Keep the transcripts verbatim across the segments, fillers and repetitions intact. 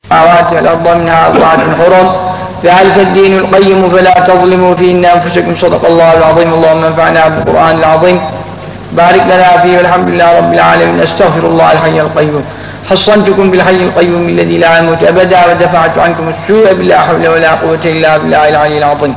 السماوات والأرض منها أربعة حرم ذلك الدين القيم فلا تظلموا فيهن أنفسكم صدق الله العظيم اللهم انفعنا بالقرآن العظيم بارك لنا فيه والحمد لله رب العالمين استغفر الله الحي القيوم حصنتكم بالحي القيوم الذي لا يموت أبدا ودفعت عنكم السوء بلا حول ولا قوة إلا بالله العلي العظيم.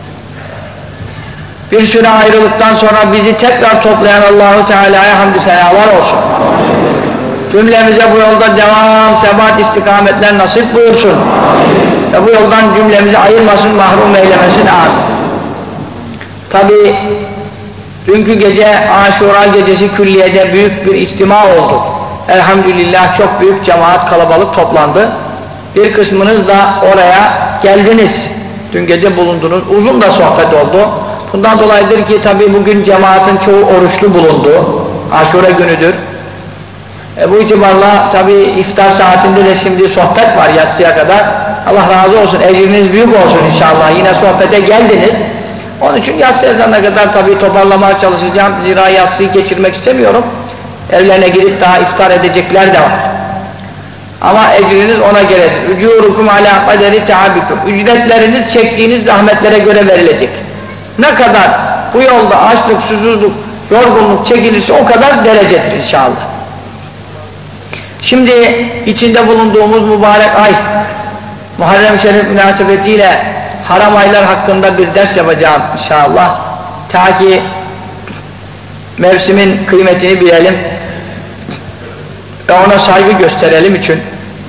Bir süre ayrılıktan sonra bizi tekrar toplayan Allah-u Teala'ya hamdü senalar olsun. Cümlemize bu yolda devam, sebat, istikametler nasip buyursun. Ve bu yoldan cümlemizi ayırmasın, mahrum eylemesin. Amin. Tabi dünkü gece Aşura gecesi külliyede büyük bir istima oldu. Elhamdülillah çok büyük cemaat, kalabalık toplandı. Bir kısmınız da oraya geldiniz. Dün gece bulundunuz. Uzun da sohbet oldu. Bundan dolayıdır ki tabi bugün cemaatin çoğu oruçlu bulundu. Aşura günüdür. E bu itibarla tabi iftar saatinde de şimdi sohbet var yatsıya kadar. Allah razı olsun, ecriniz büyük olsun inşallah. Yine sohbete geldiniz. Onun için yatsı ezanına kadar tabi toparlamaya çalışacağım. Zira yatsıyı geçirmek istemiyorum. Evlerine girip daha iftar edecekler de var. Ama ecriniz ona göre. Ücûrukum alâ kaderi teâbikum. Ücretleriniz çektiğiniz zahmetlere göre verilecek. Ne kadar bu yolda açlık, susuzluk, yorgunluk çekilirse o kadar derecedir inşallah. Şimdi içinde bulunduğumuz mübarek ay, Muharrem Şerif münasebetiyle haram aylar hakkında bir ders yapacağım inşallah. Ta ki mevsimin kıymetini bilelim ve ona saygı gösterelim için.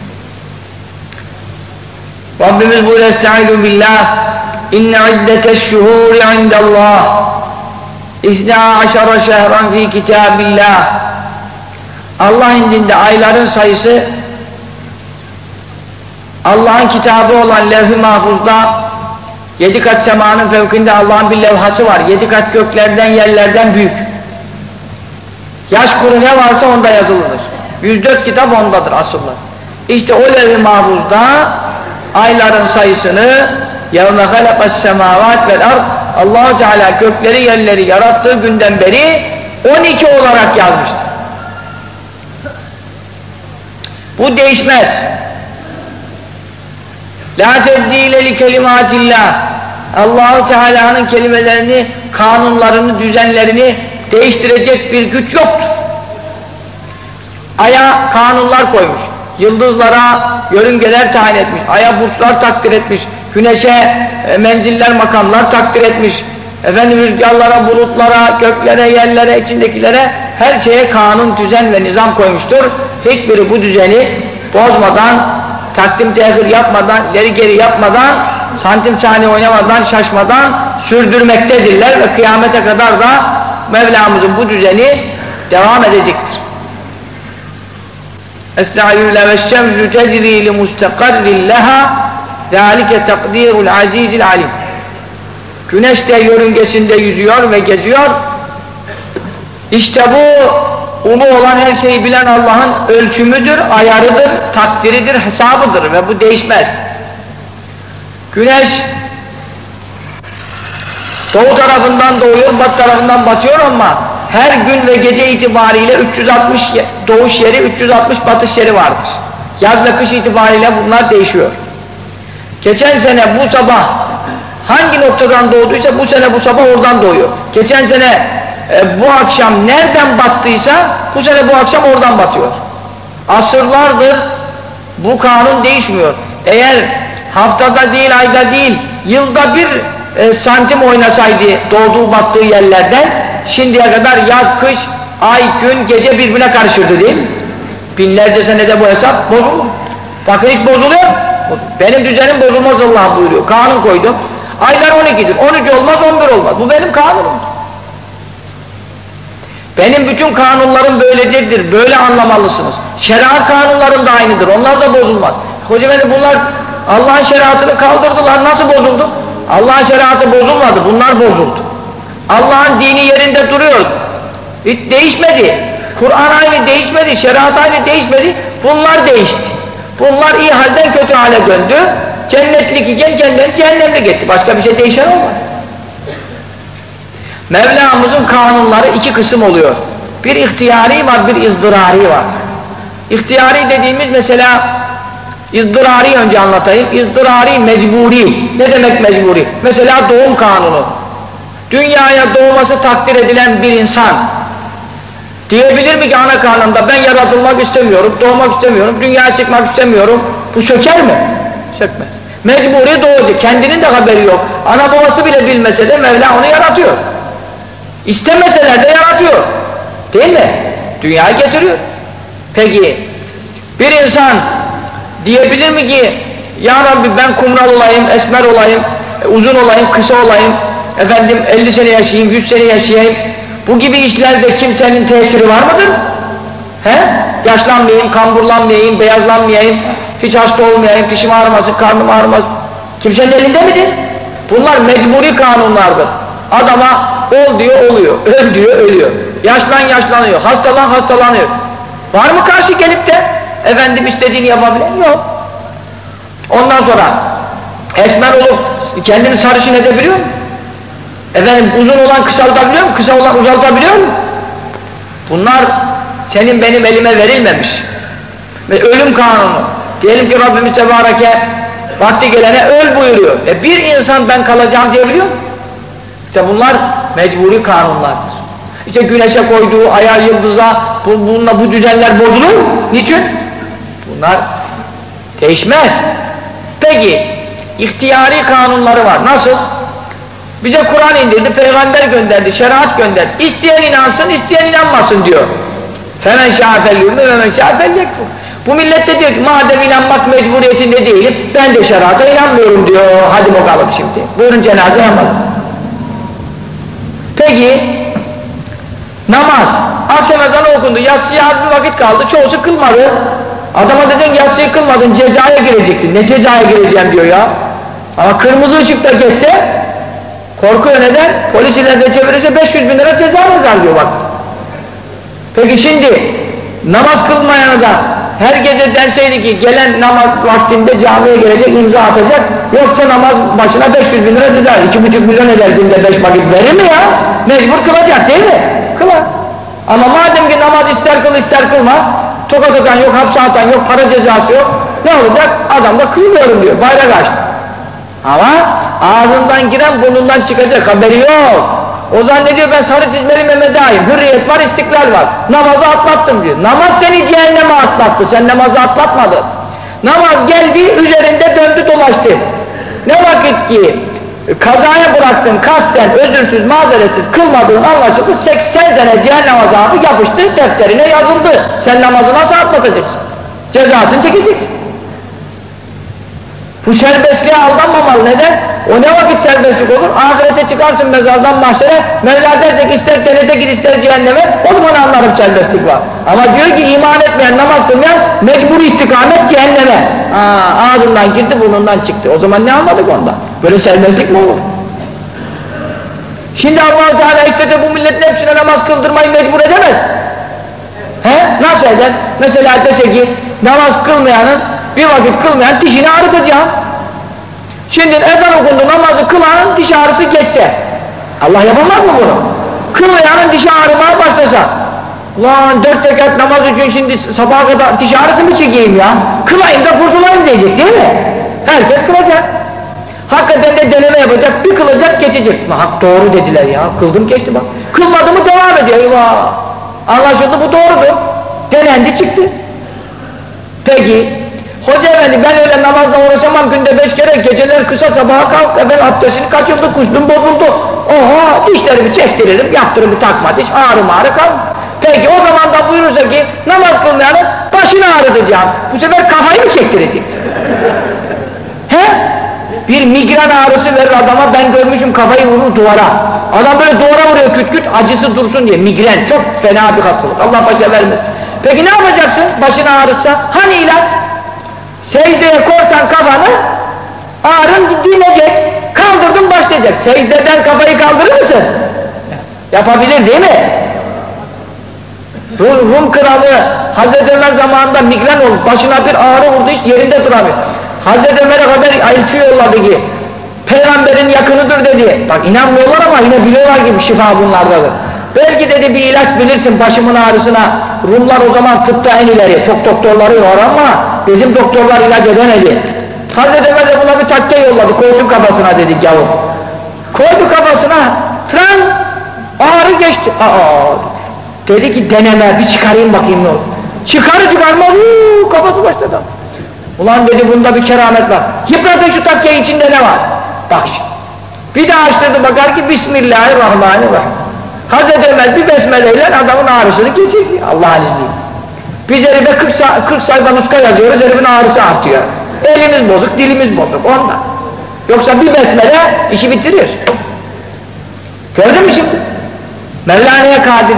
Rabbimiz buyuruyor estaizu billah İnne iddeteşşuhûri indallah İthna aşara şehran fi kitâbillah. Allah indinde ayların sayısı Allah'ın kitabı olan levh-i mahfuzda yedi kat semanın fevkinde Allah'ın bir levhası var. Yedi kat göklerden yerlerden büyük. Yaş kuru ne varsa onda yazılıdır. yüz dört kitap ondadır asıllar. İşte o levh-i mahfuzda ayların sayısını yevme halakas semavat vel ard Allah-u Teala gökleri yerleri yarattığı günden beri on iki olarak yazmıştır. Bu değişmez. La tebdile li kelimatillah. Allah-u Teala'nın kelimelerini, kanunlarını, düzenlerini değiştirecek bir güç yoktur. Aya kanunlar koymuş. Yıldızlara yörüngeler tayin etmiş. Aya burçlar takdir etmiş. Güneşe e, menziller, makamlar takdir etmiş. Efendim rüzgarlara, bulutlara, göklere, yerlere, içindekilere her şeye kanun, düzen ve nizam koymuştur. Hiçbiri bu düzeni bozmadan, takdim tehir yapmadan, ileri geri yapmadan, santim saniye oynamadan, şaşmadan sürdürmektedirler ve kıyamete kadar da Mevlamızın bu düzeni devam edecektir. Estağfirullah ve şemsü tecri li mustakarrin leha zâlike takdirul azizil alim. Güneş de yörüngesinde yüzüyor ve geziyor. İşte bu ulu olan her şeyi bilen Allah'ın ölçümüdür, ayarıdır, takdiridir, hesabıdır ve bu değişmez. Güneş doğu tarafından doğuyor, batı tarafından batıyor ama her gün ve gece itibariyle üç yüz altmış doğuş yeri, üç yüz altmış batış yeri vardır. Yaz ve kış itibariyle bunlar değişiyor. Geçen sene bu sabah hangi noktadan doğduysa bu sene bu sabah oradan doğuyor. Geçen sene e, bu akşam nereden battıysa bu sene bu akşam oradan batıyor. Asırlardır bu kanun değişmiyor. Eğer haftada değil, ayda değil, yılda bir e, santim oynasaydı doğduğu battığı yerlerden şimdiye kadar yaz, kış, ay, gün, gece birbirine karışırdı değil mi? Binlerce senede bu hesap bozulur. Bakın hiç bozuluyor. Benim düzenim bozulmaz Allah buyuruyor. Kanun koydum. Aylar on ikidir. on üç olmaz, on bir olmaz. Bu benim kanunum. Benim bütün kanunlarım böylecedir. Böyle anlamalısınız. Şeriat kanunlarım da aynıdır. Onlar da bozulmaz. Hocam bunlar Allah'ın şeriatını kaldırdılar. Nasıl bozuldu? Allah'ın şeriatı bozulmadı. Bunlar bozuldu. Allah'ın dini yerinde duruyor. Hiç değişmedi. Kur'an aynı değişmedi. Şeriat aynı değişmedi. Bunlar değişti. Bunlar iyi halden kötü hale döndü. Cennetlik iken kendini cehennemlik etti. Başka bir şey değişen olmadı. Mevlamızın kanunları iki kısım oluyor. Bir ihtiyari var, bir ızdırari var. İhtiyari dediğimiz mesela İzdırari önce anlatayım. İzdırari mecburi. Ne demek mecburi? Mesela doğum kanunu. Dünyaya doğması takdir edilen bir insan diyebilir mi ki ana karnında ben yaratılmak istemiyorum, doğmak istemiyorum, dünyaya çıkmak istemiyorum. Bu söker mi? Sökmez. Mecburi doğucu. Kendinin de haberi yok. Ana babası bile bilmese de Mevla onu yaratıyor. İstemeseler de yaratıyor. Değil mi? Dünyaya getiriyor. Peki bir insan diyebilir mi ki ya Rabbi ben kumral olayım, esmer olayım, uzun olayım, kısa olayım, efendim elli sene yaşayayım, yüz sene yaşayayım. Bu gibi işlerde kimsenin tesiri var mıdır? He? Yaşlanmayayım, kamburlanmayayım, beyazlanmayayım, hiç hasta olmayayım, dişim ağrımasın, karnım ağrımasın. Kimsenin elinde midir? Bunlar mecburi kanunlardır. Adama ol diyor, oluyor. Öl diyor, ölüyor. Yaşlan yaşlanıyor, hastalan hastalanıyor. Var mı karşı gelip de efendim istediğini yapabilen? Yok. Ondan sonra esmer olup kendini sarışın edebiliyor mu? Efendim uzun olan kısaltabiliyor mu? Kısa olan uzaltabiliyor mu? Bunlar senin benim elime verilmemiş. Ve ölüm kanunu. Diyelim ki Rabbimiz Tebareke vakti gelene öl buyuruyor. E bir insan ben kalacağım diyebiliyor mu? İşte bunlar mecburi kanunlardır. İşte güneşe koyduğu, aya, yıldıza, bu, bununla bu düzenler bozulur. Niçin? Bunlar değişmez. Peki, ihtiyari kanunları var. Nasıl? Bize Kur'an indirdi, peygamber gönderdi, şeriat gönderdi. İsteyen inansın, isteyen inanmasın diyor. فَمَنْ شَاءَ فَلْيُؤْمِنْ وَمَنْ شَاءَ فَلْيَكْفُرْ. Bu millet de diyor ki madem inanmak mecburiyetinde değilim, ben de şeriata inanmıyorum diyor. Hadi bakalım şimdi. Buyurun cenaze namazı. Peki, namaz. Akşam ezanı okundu, yatsıya az bir vakit kaldı, çoğusu kılmadı. Adama diyeceksin yatsıyı kılmadın, cezaya gireceksin. Ne cezaya gireceğim diyor ya. Ama kırmızı ışıkta geçse, korkuyor neden? Polis ileride çevirirse beş yüz bin lira ceza yazar diyor bak. Peki şimdi, namaz kılmayanı da her gece denseydi ki gelen namaz vaktinde camiye gelecek, imza atacak, yoksa namaz başına beş yüz bin lira ceza, iki buçuk milyon eder günde beş vakit verir mi ya? Mecbur kılacak değil mi? Kılar. Ama madem ki namaz ister kıl ister kılma, tokat atan yok, hapse atan yok, para cezası yok, ne olacak? Adam da kılmıyorum diyor, bayrak açtı. Ama ağzından giren burnundan çıkacak, haberi yok. O zannediyor ben sarı çizmeli Mehmet Ağa'yım, hürriyet var, istiklal var, namazı atlattım diyor. Namaz seni cehenneme atlattı, sen namazı atlatmadın. Namaz geldi, üzerinde döndü dolaştı. Ne vakit ki kazaya bıraktın, kasten, özürsüz, mazeretsiz kılmadığın anlaşıldı, seksen sene cehennem azabı yapıştı, defterine yazıldı. Sen namazı nasıl atlatacaksın? Cezasını çekeceksin. Bu serbestliğe aldanmamalı. Neden? O ne vakit serbestlik olur? Ahirete çıkarsın mezardan mahşere, Mevla derse ki ister cennete gir ister cehenneme, o zaman anlarım serbestlik var. Ama diyor ki iman etmeyen, namaz kılmayan mecburi istikamet cehenneme. Aa, ağzından girdi, burnundan çıktı. O zaman ne anladık ondan? Böyle serbestlik mi olur? Şimdi Allah-u Teala istese bu milletin hepsine namaz kıldırmayı mecbur edemez. He? Nasıl eder? Mesela dese ki namaz kılmayanın, bir vakit kılmayan dişini ağrıtacağım. Şimdi ezan okundu, namazı kılanın diş ağrısı geçse, Allah yapamaz mı bunu? Kılmayanın dişi ağrımaya başlasa, ulan dört rekat namaz için şimdi sabaha kadar diş ağrısı mı çekeyim ya? Kılayım da kurtulayım diyecek değil mi? Herkes kılacak. Hakikaten de deneme yapacak, bir kılacak geçecek. Hak doğru dediler ya, kıldım geçti bak. Kılmadı mı devam ediyor, eyvah! Anlaşıldı bu doğrudur. Denendi çıktı. Peki, hoca efendi ben öyle namazla uğraşamam, günde beş kere, geceler kısa, sabaha kalk, efendim abdestini kaçırdı, kuşluğum bozuldu. Oha, dişlerimi çektiririm, yaptırımı takma diş, ağrım ağrı kal. Peki o zaman da buyurursa ki namaz kılmayanın başını ağrıtacağım. Bu sefer kafayı mı çektireceksin? He? Bir migren ağrısı verir adama, ben görmüşüm kafayı vurur duvara. Adam böyle duvara vuruyor küt küt, acısı dursun diye. Migren çok fena bir hastalık, Allah başa vermez. Peki ne yapacaksın başını ağrıtsa? Hani ilaç? Secdeye korsan kafanı, ağrın dinecek, kaldırdın başlayacak. Secdeden kafayı kaldırır mısın? Yapabilir değil mi? Rum, Rum kralı Hazreti Ömer zamanında migren oldu, başına bir ağrı vurdu, hiç yerinde duramıyor. Hazreti Ömer'e haber elçi yolladı ki, peygamberin yakınıdır dedi. Bak inanmıyorlar ama yine biliyorlar gibi şifa bunlardadır. Belki dedi bir ilaç bilirsin başımın ağrısına. Rumlar o zaman tıpta en ileri, çok doktorları var ama bizim doktorlar ilaç edemedi. Hazreti Ömer de buna bir takke yolladı, koydu kafasına dedik yavrum. Koydu kafasına, falan ağrı geçti. Aa, dedi ki deneme, bir çıkarayım bakayım ne olur. Çıkarı çıkarmaz, uuu, kafası başladı. Ulan dedi bunda bir keramet var. Yıpratın şu takkeyi, içinde ne var? Bak şimdi. Bir daha açtırdı, bakar ki Bismillahirrahmanirrahim. Hazreti Ömer bir besmeleyle adamın ağrısını geçirdi Allah'ın izniyle. Biz herife kırk sayfa nuska yazıyoruz, herifin ağrısı artıyor. Elimiz bozuk, dilimiz bozuk ondan. Yoksa bir besmele işi bitirir. Gördün mü şimdi? Mevlana'ya kadir.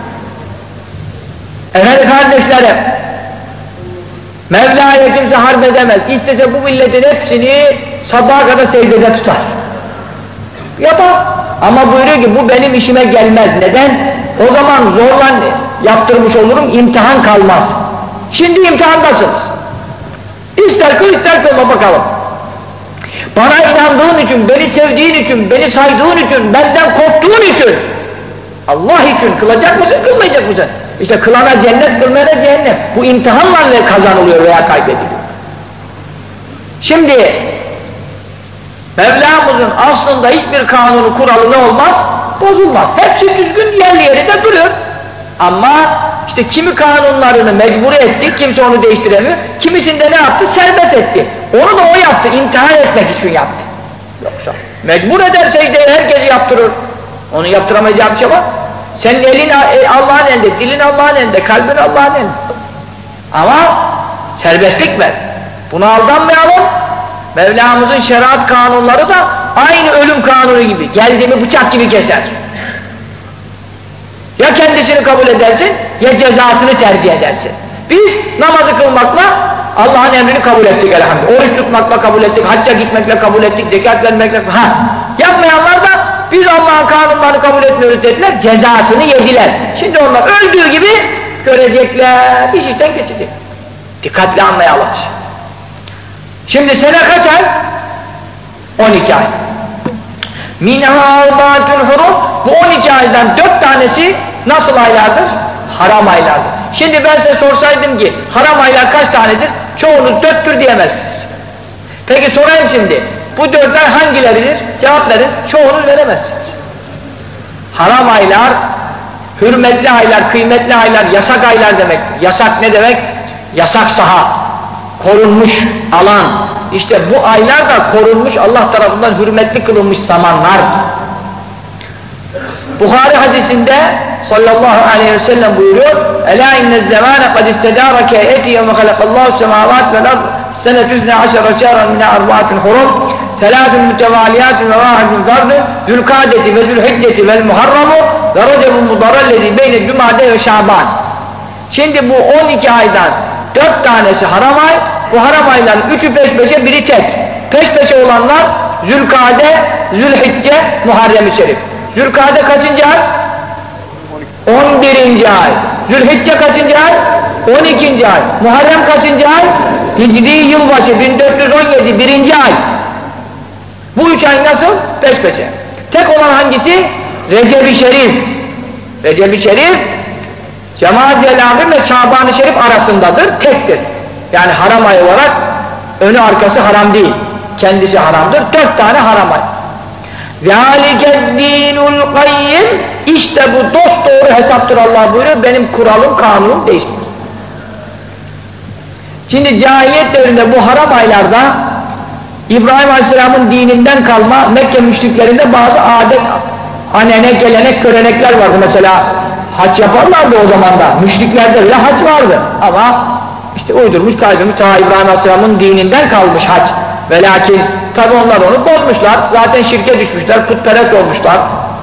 Efendim kardeşlerim, Mevla'ya kimse harp edemez. İstese bu milletin hepsini sabaha kadar secdede tutar. Yapar. Ama buyuruyor ki bu benim işime gelmez. Neden? O zaman zorla yaptırmış olurum, imtihan kalmaz. Şimdi imtihandasınız. İster kıl ister kılma bakalım. Bana inandığın için, beni sevdiğin için, beni saydığın için, benden korktuğun için, Allah için kılacak mısın, kılmayacak mısın? İşte kılana cennet, kılmayana cehennem. Bu imtihanla kazanılıyor veya kaybediliyor. Şimdi Mevlamızın aslında hiçbir kanunu, kuralı ne olmaz? Bozulmaz. Hepsi düzgün yerli yerinde duruyor. Ama işte kimi kanunlarını mecbur etti, kimse onu değiştiremiyor. Kimisinde ne yaptı? Serbest etti. Onu da o yaptı, imtihan etmek için yaptı. Yoksa mecbur eder secdeyi, herkes yaptırır. Onu yaptıramayacağı bir şey var. Senin elin Allah'ın elinde, dilin Allah'ın elinde, kalbin Allah'ın elinde. Ama serbestlik ver. Buna aldanmayalım. Mevlamızın şeriat kanunları da aynı ölüm kanunu gibi. Geldi mi bıçak gibi keser. Ya kendisini kabul edersin, ya cezasını tercih edersin. Biz namazı kılmakla Allah'ın emrini kabul ettik elhamdülillah. Oruç tutmakla kabul ettik, hacca gitmekle kabul ettik, zekat vermekle... Ha, yapmayanlar da biz Allah'ın kanunlarını kabul etmiyoruz dediler, cezasını yediler. Şimdi onlar öldüğü gibi görecekler, iş işten geçecek. Dikkatli anlayalım. Şimdi sene kaç ay? on iki ay. Minha arbaatun hurum. Bu on iki aydan dört tanesi nasıl aylardır? Haram aylardır. Şimdi ben size sorsaydım ki haram aylar kaç tanedir? Çoğunuz dörttür diyemezsiniz. Peki sorayım şimdi. Bu dört ay hangileridir? Cevap verin. Çoğunuz veremezsiniz. Haram aylar, hürmetli aylar, kıymetli aylar, yasak aylar demektir. Yasak ne demek? Yasak saha. Korunmuş alan. İşte bu aylar da korunmuş, Allah tarafından hürmetli kılınmış zamanlardır. Buhari hadisinde sallallahu aleyhi ve sellem buyuruyor: "Ela innez zamane kad istedâreke eti yevme halakallahu semâvât vel ard senetü isne aşara şehran mine arba'atin hurum telâfün mütevaliyâtün ve vâhidün zardı zülkâdeti ve zülhicceti vel muharramu ve recebun mudarallezi beyne cumâde ve şaban." Şimdi bu on iki aydan dört tanesi haram ay, bu haram ayların üçü peş peşe, biri tek. Peş peşe olanlar Zülkade, Zülhicce, Muharrem-i Şerif. Zülkade kaçıncı ay? on birinci ay. Zülhicce kaçıncı ay? on ikinci ay. Muharrem kaçıncı ay? Hicri yılbaşı bin dört yüz on yedi, birinci ay. Bu üç ay nasıl? Peş peşe. Tek olan hangisi? Recep-i Şerif. Recep-i Şerif Cemaat-i Ahir ve Şaban-ı Şerif arasındadır, tektir. Yani haram ay olarak önü arkası haram değil. Kendisi haramdır. Dört tane haram ay. ذَٰلِكَ الدِّينُ الْقَيِّمِ İşte bu dosdoğru hesaptır Allah buyuruyor. Benim kuralım, kanunum değiştir. Şimdi cahiliyet devrinde bu haram aylarda İbrahim Aleyhisselam'ın dininden kalma Mekke müşriklerinde bazı adet, anene, gelenek, görenekler vardı. Mesela hac yaparlardı o zaman da. Müşriklerde bile hac vardı. Ama işte uydurmuş, kaydırmış, ta İbrahim Aleyhisselam'ın dininden kalmış hac. Ve lakin tabi onlar onu bozmuşlar. Zaten şirke düşmüşler, putperest olmuşlar.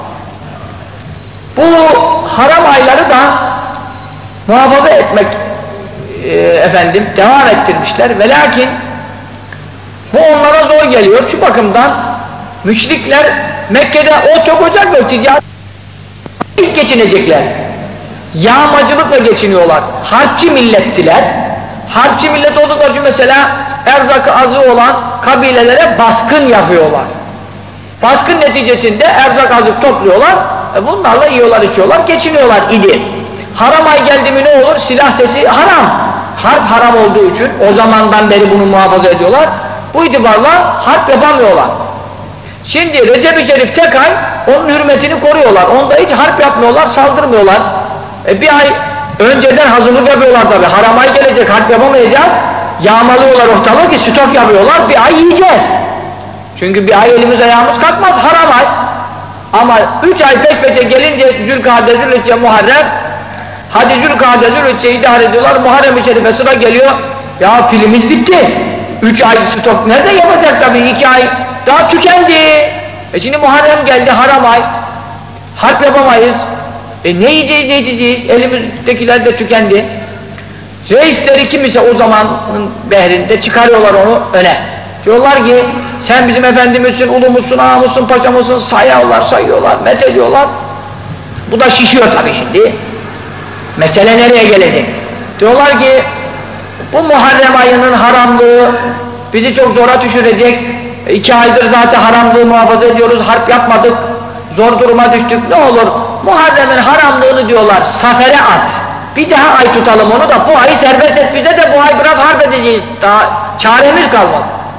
Bu haram ayları da muhafaza etmek e, efendim devam ettirmişler. Ve lakin bu onlara zor geliyor. Şu bakımdan müşrikler Mekke'de ot yok, ocak yok, ticaret ilk geçinecekler. Yağmacılıkla geçiniyorlar. Harpçi millettiler. Harpçi millet oldukları için mesela erzakı azı olan kabilelere baskın yapıyorlar. Baskın neticesinde erzak azık topluyorlar. E bunlarla yiyorlar, içiyorlar, geçiniyorlar idi. Haram ay geldi mi ne olur? Silah sesi haram. harp haram olduğu için o zamandan beri bunu muhafaza ediyorlar. Bu itibarla harp yapamıyorlar. Şimdi Recep-i Şerif tek ay onun hürmetini koruyorlar. Onda hiç harp yapmıyorlar, saldırmıyorlar. E bir ay önceden hazırlık yapıyorlar tabi. Haram ay gelecek, harp yapamayacağız. Yağmalıyorlar ortalığı ki stok yapıyorlar, bir ay yiyeceğiz. Çünkü bir ay elimiz ayağımız kalkmaz, haram ay. Ama üç ay peş peşe gelince Zülkade, Zülhicce, Muharrem, hadi Zülkade, Zülhicce idare ediyorlar, Muharrem-i Şerif'e sıra geliyor. Ya pilimiz bitti. Üç ay stok nerede yapacak tabii, iki ay daha tükendi. E şimdi Muharrem geldi, haram ay. Harp yapamayız. E ne yiyeceğiz, ne içeceğiz? Elimizdekiler de tükendi. Reisleri kim ise o zamanın behrinde çıkarıyorlar onu öne. Diyorlar ki sen bizim efendimizsin, ulumuzsun, ağamızsın, paşamızsın, sayıyorlar, sayıyorlar, met ediyorlar. Bu da şişiyor tabii şimdi. Mesele nereye gelecek? Diyorlar ki bu Muharrem ayının haramlığı bizi çok zora düşürecek. E, iki aydır zaten haramlığı muhafaza ediyoruz, harp yapmadık, zor duruma düştük, ne olur? Muharrem'in haramlığını diyorlar safere at. Bir daha ay tutalım onu da bu ayı serbest et, bize de bu ay biraz harp edeceğiz, daha çaremiz kalmadı.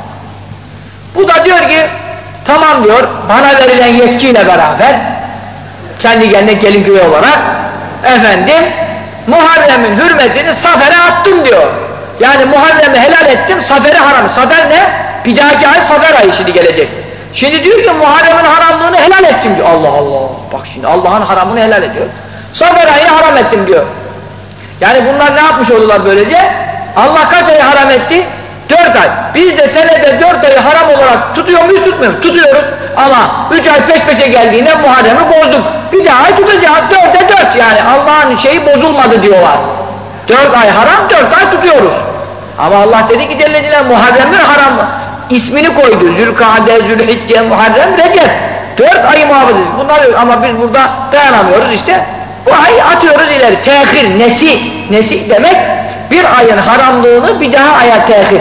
Bu da diyor ki tamam diyor, bana verilen yetkiyle beraber kendi kendine gelin güvey olarak efendim Muharrem'in hürmetini safere attım diyor. Yani Muharrem'i helal ettim, safere haram. Safer ne? Bir dahaki ay safer ayı şimdi gelecek. Şimdi diyor ki Muharrem'in haramlığını helal ettim diyor. Allah Allah, bak şimdi Allah'ın haramını helal ediyor. Safer ayını haram ettim diyor. Yani bunlar ne yapmış oldular böylece? Allah kaç ayı haram etti? Dört ay. Biz de senede dört ayı haram olarak tutuyor muyuz, tutmuyor muyuz? Tutuyoruz. Ama üç ay peş peşe geldiğinde Muharrem'i bozduk. Bir daha ay tutacağız. Dörde dört yani. Allah'ın şeyi bozulmadı diyorlar. Dört ay haram, dört ay tutuyoruz. Ama Allah dedi ki Celle Celaluhu Muharrem'in haram ismini koydu. Zülkade, Zülhicce, Muharrem, Recep. Dört ayı muhafaza ediyoruz. Bunlar ama biz burada dayanamıyoruz işte. Bu ayı atıyoruz ileri. Tehir, nesi. Nesi demek? Bir ayın haramlığını bir daha aya tehir.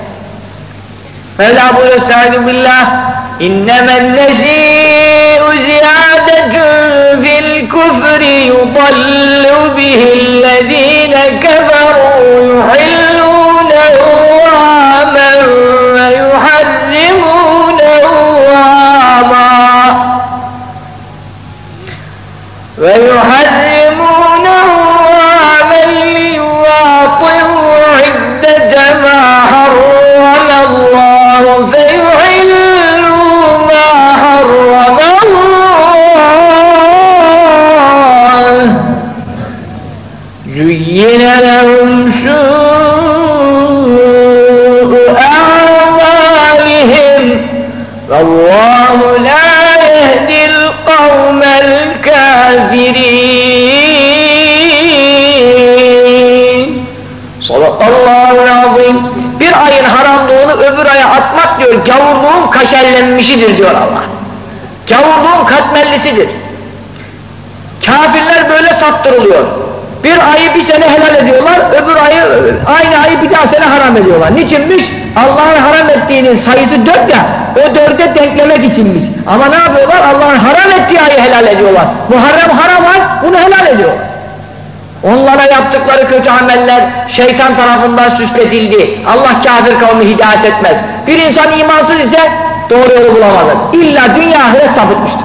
Mevla buyuruyor estaizu billah. İnnemel nezî'u ziyâdetun fil kufri yudallu bihillezîne keferû yuhillûnehu âmen ve yuharrimûnehu âmâ ve yuharrimûnehu âmen liyuâṭirû iddete mâ harrama Allâhu feyuhillû mâ harrama Allah züyyine lehum sû'u a'mâlihim vallâhu lâ yehdil kavmel kâfirîn. Sadakallahu azim. Bir ayın haramlığını öbür aya atmak diyor, gavurluğun kaşellenmişidir diyor Allah. Gavurluğun katmerlisidir. Kafirler böyle saptırılıyor. Bir ayı bir sene helal ediyorlar, öbür ayı, aynı ayı bir daha sene haram ediyorlar. Niçinmiş? Allah'ın haram ettiğinin sayısı dört ya, o dörde denklemek içinmiş. Ama ne yapıyorlar? Allah'ın haram ettiği ayı helal ediyorlar. Muharrem haram ay, bunu helal ediyorlar. Onlara yaptıkları kötü ameller şeytan tarafından süsletildi. Allah kafir kavmi hidayet etmez. Bir insan imansız ise doğru yolu bulamazlar. İlla dünya ahiret sapıtmıştır.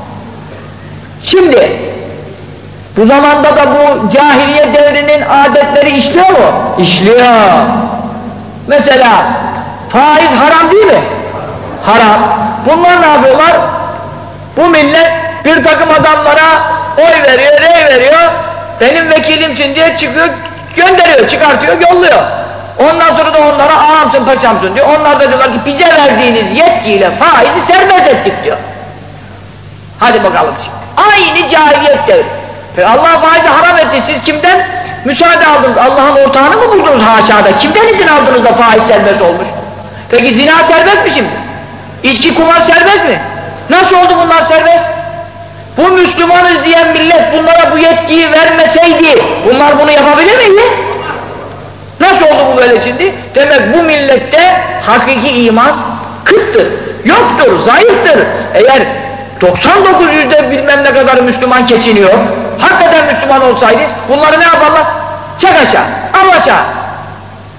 Şimdi bu zamanda da bu cahiliye devrinin adetleri işliyor mu? İşliyor. Mesela faiz haram değil mi? Haram. Bunlar ne yapıyorlar? Bu millet bir takım adamlara oy veriyor, rey veriyor. Benim vekilimsin diye çıkıyor, gönderiyor, çıkartıyor, yolluyor. Ondan sonra da onlara ağamsın, paçamsın diyor. Onlar da diyorlar ki bize verdiğiniz yetkiyle faizi serbest ettik diyor. Hadi bakalım şimdi. Aynı cahiliyet devri. Peki Allah faizi haram etti, siz kimden müsaade aldınız? Allah'ın ortağını mı buldunuz haşada? Kimden izin aldınız da faiz serbest olmuş? Peki zina serbest mi şimdi? İçki, kumar serbest mi? Nasıl oldu bunlar serbest? Bu Müslümanız diyen millet bunlara bu yetkiyi vermeseydi bunlar bunu yapabilir miydi? Nasıl oldu bu böyle şimdi? Demek bu millette hakiki iman kıttır, yoktur, zayıftır. Eğer doksan dokuz yüzde bilmem ne kadar Müslüman geçiniyor, hakikaten Müslüman olsaydı bunları ne yaparlar? Çek aşağı, al aşağı.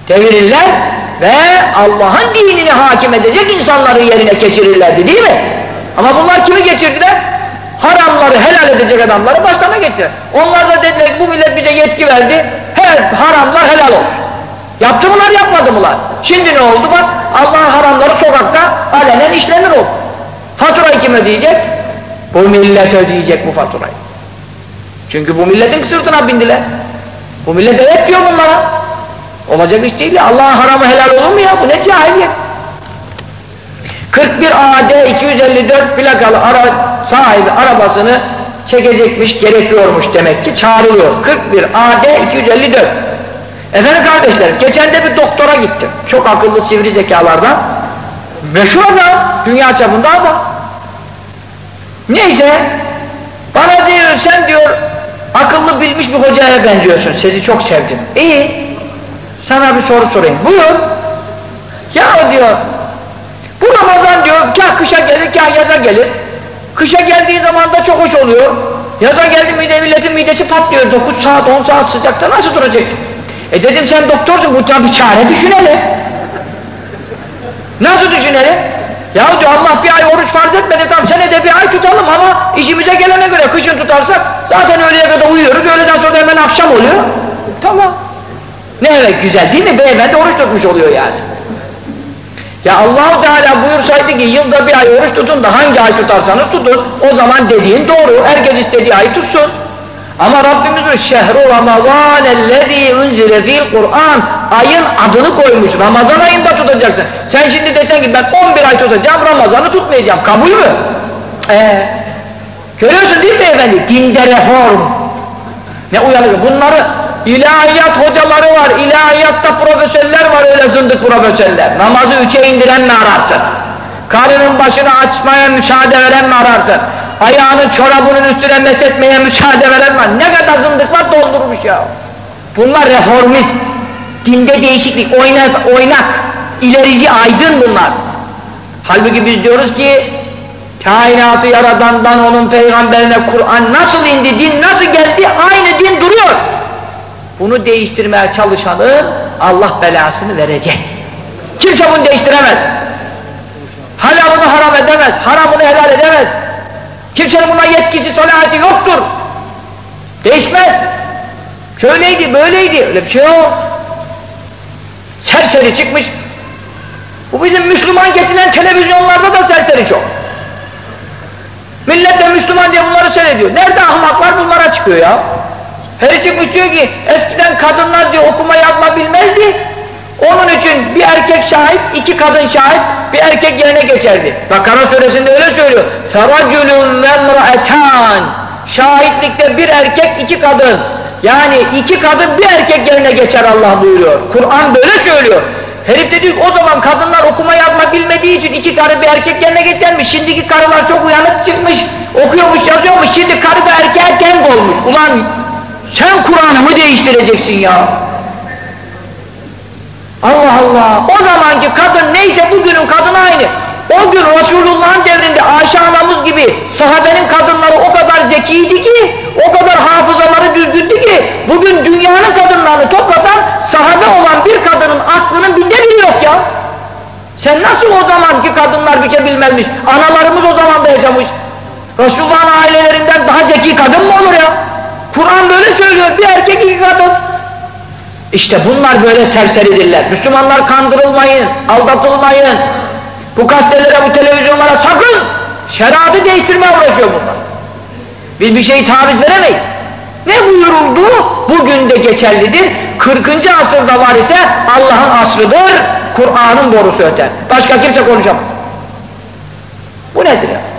devirirler ve Allah'ın dinini hakim edecek insanları yerine geçirirlerdi, değil mi? Ama bunlar kimi geçirdiler? Haramları helal edecek adamları başlarına getirdiler. Onlar da dediler ki bu millet bize yetki verdi, her haramlar helal olsun. Yaptı mılar, yapmadı mılar? Şimdi ne oldu bak? Allah'ın haramları sokakta alenen işlenir oldu. Faturayı kim ödeyecek? Bu millet ödeyecek bu faturayı. Çünkü bu milletin sırtına bindiler. Bu millet evet diyor bunlara. Olacak iş değil ya. Allah'ın haramı helal olur mu ya? Bu ne cahiliyet? kırk bir A D iki yüz elli dört plakalı ara, sahibi arabasını çekecekmiş, gerekiyormuş demek ki çağrılıyor. kırk bir A D iki yüz elli dört. Efendim kardeşlerim, geçen de bir doktora gittim. Çok akıllı sivri zekalardan. Meşhur adam, dünya çapında adam. Neyse, bana diyor, sen diyor, akıllı bilmiş bir hocaya benziyorsun, sizi çok sevdim. İyi, sana bir soru sorayım, buyur. Ya diyor, bu Ramazan diyor, kah kışa gelir, kah yaza gelir. Kışa geldiği zaman da çok hoş oluyor. Yaza geldi miyde milletin midesi patlıyor, dokuz saat, on saat sıcakta nasıl duracak? E dedim sen doktorsun, bu bir çare düşünelim. Nasıl düşünelim? Ya diyor Allah bir ay oruç farz etmedi, tam senede bir ay tutalım ama işimize gelene göre kışın tutarsak zaten öğleye kadar uyuyoruz, öğleden sonra hemen akşam oluyor. Tamam. Ne evet güzel değil mi? Beyefendi oruç tutmuş oluyor yani. Ya Allah-u Teala buyursaydı ki yılda bir ay oruç tutun da hangi ay tutarsanız tutun, o zaman dediğin doğru, herkes istediği ay tutsun. Ama Rabbimiz diyor şehru ramazanellezî unzile fîl Kur'an, ayın adını koymuş, Ramazan ayında tutacaksın. Sen şimdi desen ki ben on bir ay tutacağım, Ramazan'ı tutmayacağım, kabul mü? Ee, görüyorsun değil mi efendi? Dinde reform. Ne uyanık, bunları ilahiyat hocaları var, ilahiyatta profesörler var, öyle zındık profesörler. Namazı üçe indiren mi ararsın? Karının başını açmaya müsaade veren mi ararsın? Ayağının çorabının üstüne mesetmeye müsaade veren var. Ne kadar zındık var doldurmuş ya. Bunlar reformist. Dinde değişiklik, oynak, oynak, ilerici, aydın bunlar. Halbuki biz diyoruz ki kainatı yaradandan onun peygamberine Kur'an nasıl indi, din nasıl geldi, aynı din duruyor. Bunu değiştirmeye çalışanı Allah belasını verecek. Kimse bunu değiştiremez. Halalını haram edemez, haramını helal edemez. Kimsenin buna yetkisi, salahati yoktur. Değişmez. Şöyleydi, böyleydi, öyle bir şey yok. Serseri çıkmış. Bu bizim Müslüman getirilen televizyonlarda da serseri çok. Millet de Müslüman diye bunları seyrediyor. Nerede ahmaklar bunlara çıkıyor ya? Her çıkmış diyor ki, eskiden kadınlar diyor okuma yazma bilmezdi. Onun için bir erkek şahit, iki kadın şahit, bir erkek yerine geçerdi. Bakara suresinde öyle söylüyor. فَرَجُلٌ وَمْرَأَتَانِ Şahitlikte bir erkek, iki kadın. Yani iki kadın bir erkek yerine geçer Allah buyuruyor. Kur'an böyle söylüyor. Herif de diyor o zaman kadınlar okuma yazma bilmediği için iki karı bir erkek yerine geçermiş. Şimdiki karılar çok uyanık çıkmış, okuyormuş, yazıyormuş. Şimdi karı da erkeğe denk olmuş. Ulan sen Kur'an'ı mı değiştireceksin ya? Allah Allah! O zamanki kadın neyse bugünün kadını aynı. O gün Resulullah'ın devrinde Ayşe anamız gibi sahabenin kadınları o kadar zekiydi ki, o kadar hafızaları düzgündü ki, bugün dünyanın kadınlarını toplasan sahabe olan bir kadının aklının binde biri yok ya. Sen nasıl o zamanki kadınlar bir şey bilmezmiş? Analarımız o zaman da yaşamış. Resulullah'ın ailelerinden daha zeki kadın mı olur ya? Kur'an böyle söylüyor, bir erkek iki kadın. İşte bunlar böyle serseridirler. Müslümanlar kandırılmayın, aldatılmayın. Bu gazetelere, bu televizyonlara sakın şeriatı değiştirmeye uğraşıyor bunlar. Biz bir şey taviz veremeyiz. Ne buyuruldu? Bugün de geçerlidir. kırkıncı asırda var ise Allah'ın asrıdır. Kur'an'ın borusu öter. Başka kimse konuşamaz. Bu nedir ya?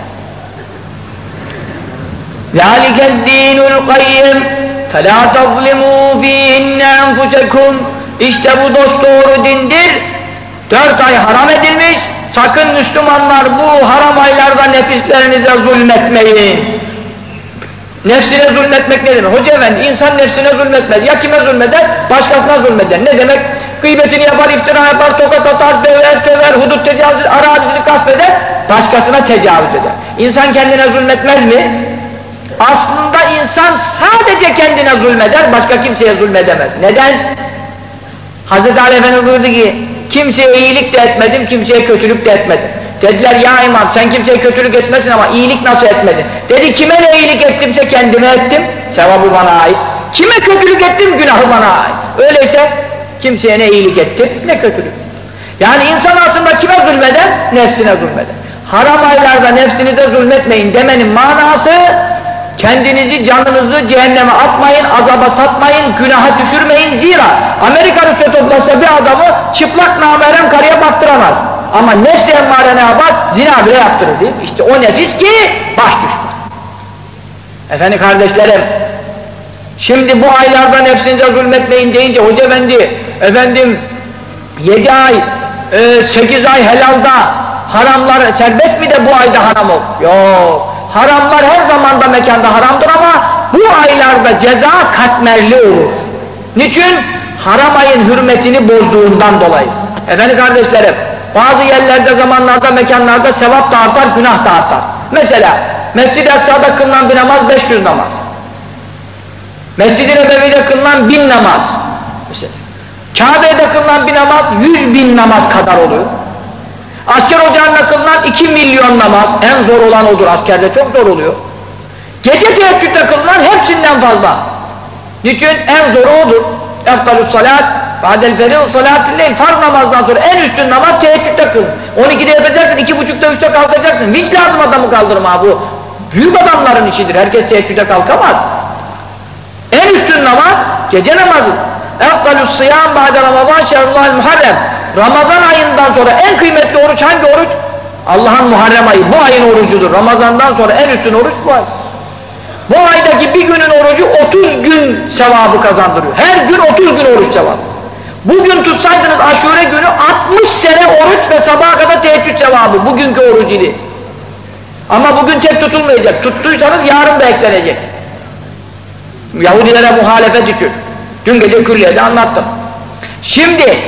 ذَٰلِكَ الدِّينُ الْقَيِّمِ فَلَا تَظْلِمُوا ف۪يهِنَّ أَنْفُسَكُمْ İşte bu dosdoğru dindir. Dört ay haram edilmiş. Sakın Müslümanlar bu haram aylarda nefislerinize zulmetmeyin. Nefsine zulmetmek ne demek? Hoca efendi, insan nefsine zulmetmez. Ya kime zulmeder? Başkasına zulmeder. Ne demek? Gıybetini yapar, iftira yapar, tokat atar, döver, töver, hudut tecavüz, arazisini gasp eder, başkasına tecavüz eder. İnsan kendine zulmetmez mi? Aslında insan sadece kendine zulmeder, başka kimseye zulmedemez. Neden? Hazreti Ali Efendimiz buyurdu ki, kimseye iyilik de etmedim, kimseye kötülük de etmedim. Dediler, ya imam sen kimseye kötülük etmesin ama iyilik nasıl etmedin? Dedi, kime ne iyilik ettimse kendime ettim, sevabı bana ait. Kime kötülük ettim, günahı bana ait. Öyleyse kimseye ne iyilik ettim, ne kötülük. Yani insan aslında kime zulmeder? Nefsine zulmeder. Haram aylarda nefsinize zulmetmeyin demenin manası, kendinizi, canınızı cehenneme atmayın, azaba satmayın, günaha düşürmeyin. Zira Amerika rüşvet toplasa bir adamı çıplak namahrem karıya baktıramaz. Ama nefs-i emmare ne yapar? Zina bile yaptırır değil mi? İşte o nefis ki baş düşman. Efendim kardeşlerim, şimdi bu aylarda nefsinize zulmetmeyin deyince hoca efendi, efendim yedi ay, e, sekiz ay helalda haramlar serbest mi de bu ayda haram ol? Yok. Haramlar her zamanda mekanda haramdır ama bu aylarda ceza katmerli olur. Niçin? Haram ayın hürmetini bozduğundan dolayı. Efendim kardeşlerim, bazı yerlerde, zamanlarda, mekanlarda sevap da artar, günah da artar. Mesela Mescid-i Aksa'da kılınan bir namaz beş yüz namaz. Mescid-i Nebevi'de kılınan bin namaz. Mesela Kabe'de kılınan bir namaz yüz bin namaz kadar oluyor. Asker ocağında kılınan iki milyon namaz, en zor olan odur, askerde çok zor oluyor. Gece teheccüde kılınan hepsinden fazla. Niçin? En zoru odur. Eftalus salat, ba'del ferî salâtü'l-leyl, farz namazdan sonra en üstün namaz teheccüde kılın. on ikide yapacaksın, iki buçukta üçte kalkacaksın. Vinç lazım adamı kaldırma, bu büyük adamların işidir, herkes teheccüde kalkamaz. En üstün namaz gece namazı. Eftalus sıyâm ba'de ramazan şehrullahil muharrem. Ramazan ayından sonra en kıymetli oruç hangi oruç? Allah'ın Muharrem ayı, bu ayın orucudur. Ramazandan sonra en üstün oruç bu ay. Bu aydaki bir günün orucu otuz gün sevabı kazandırıyor. Her gün otuz gün oruç sevabı. Bugün tutsaydınız aşure günü altmış sene oruç ve sabaha kadar teheccüd sevabı. Bugünkü oruç idi. Ama bugün tek tutulmayacak. Tuttuysanız yarın da eklenecek. Yahudilere muhalefet için. Dün gece külliyede anlattım. Şimdi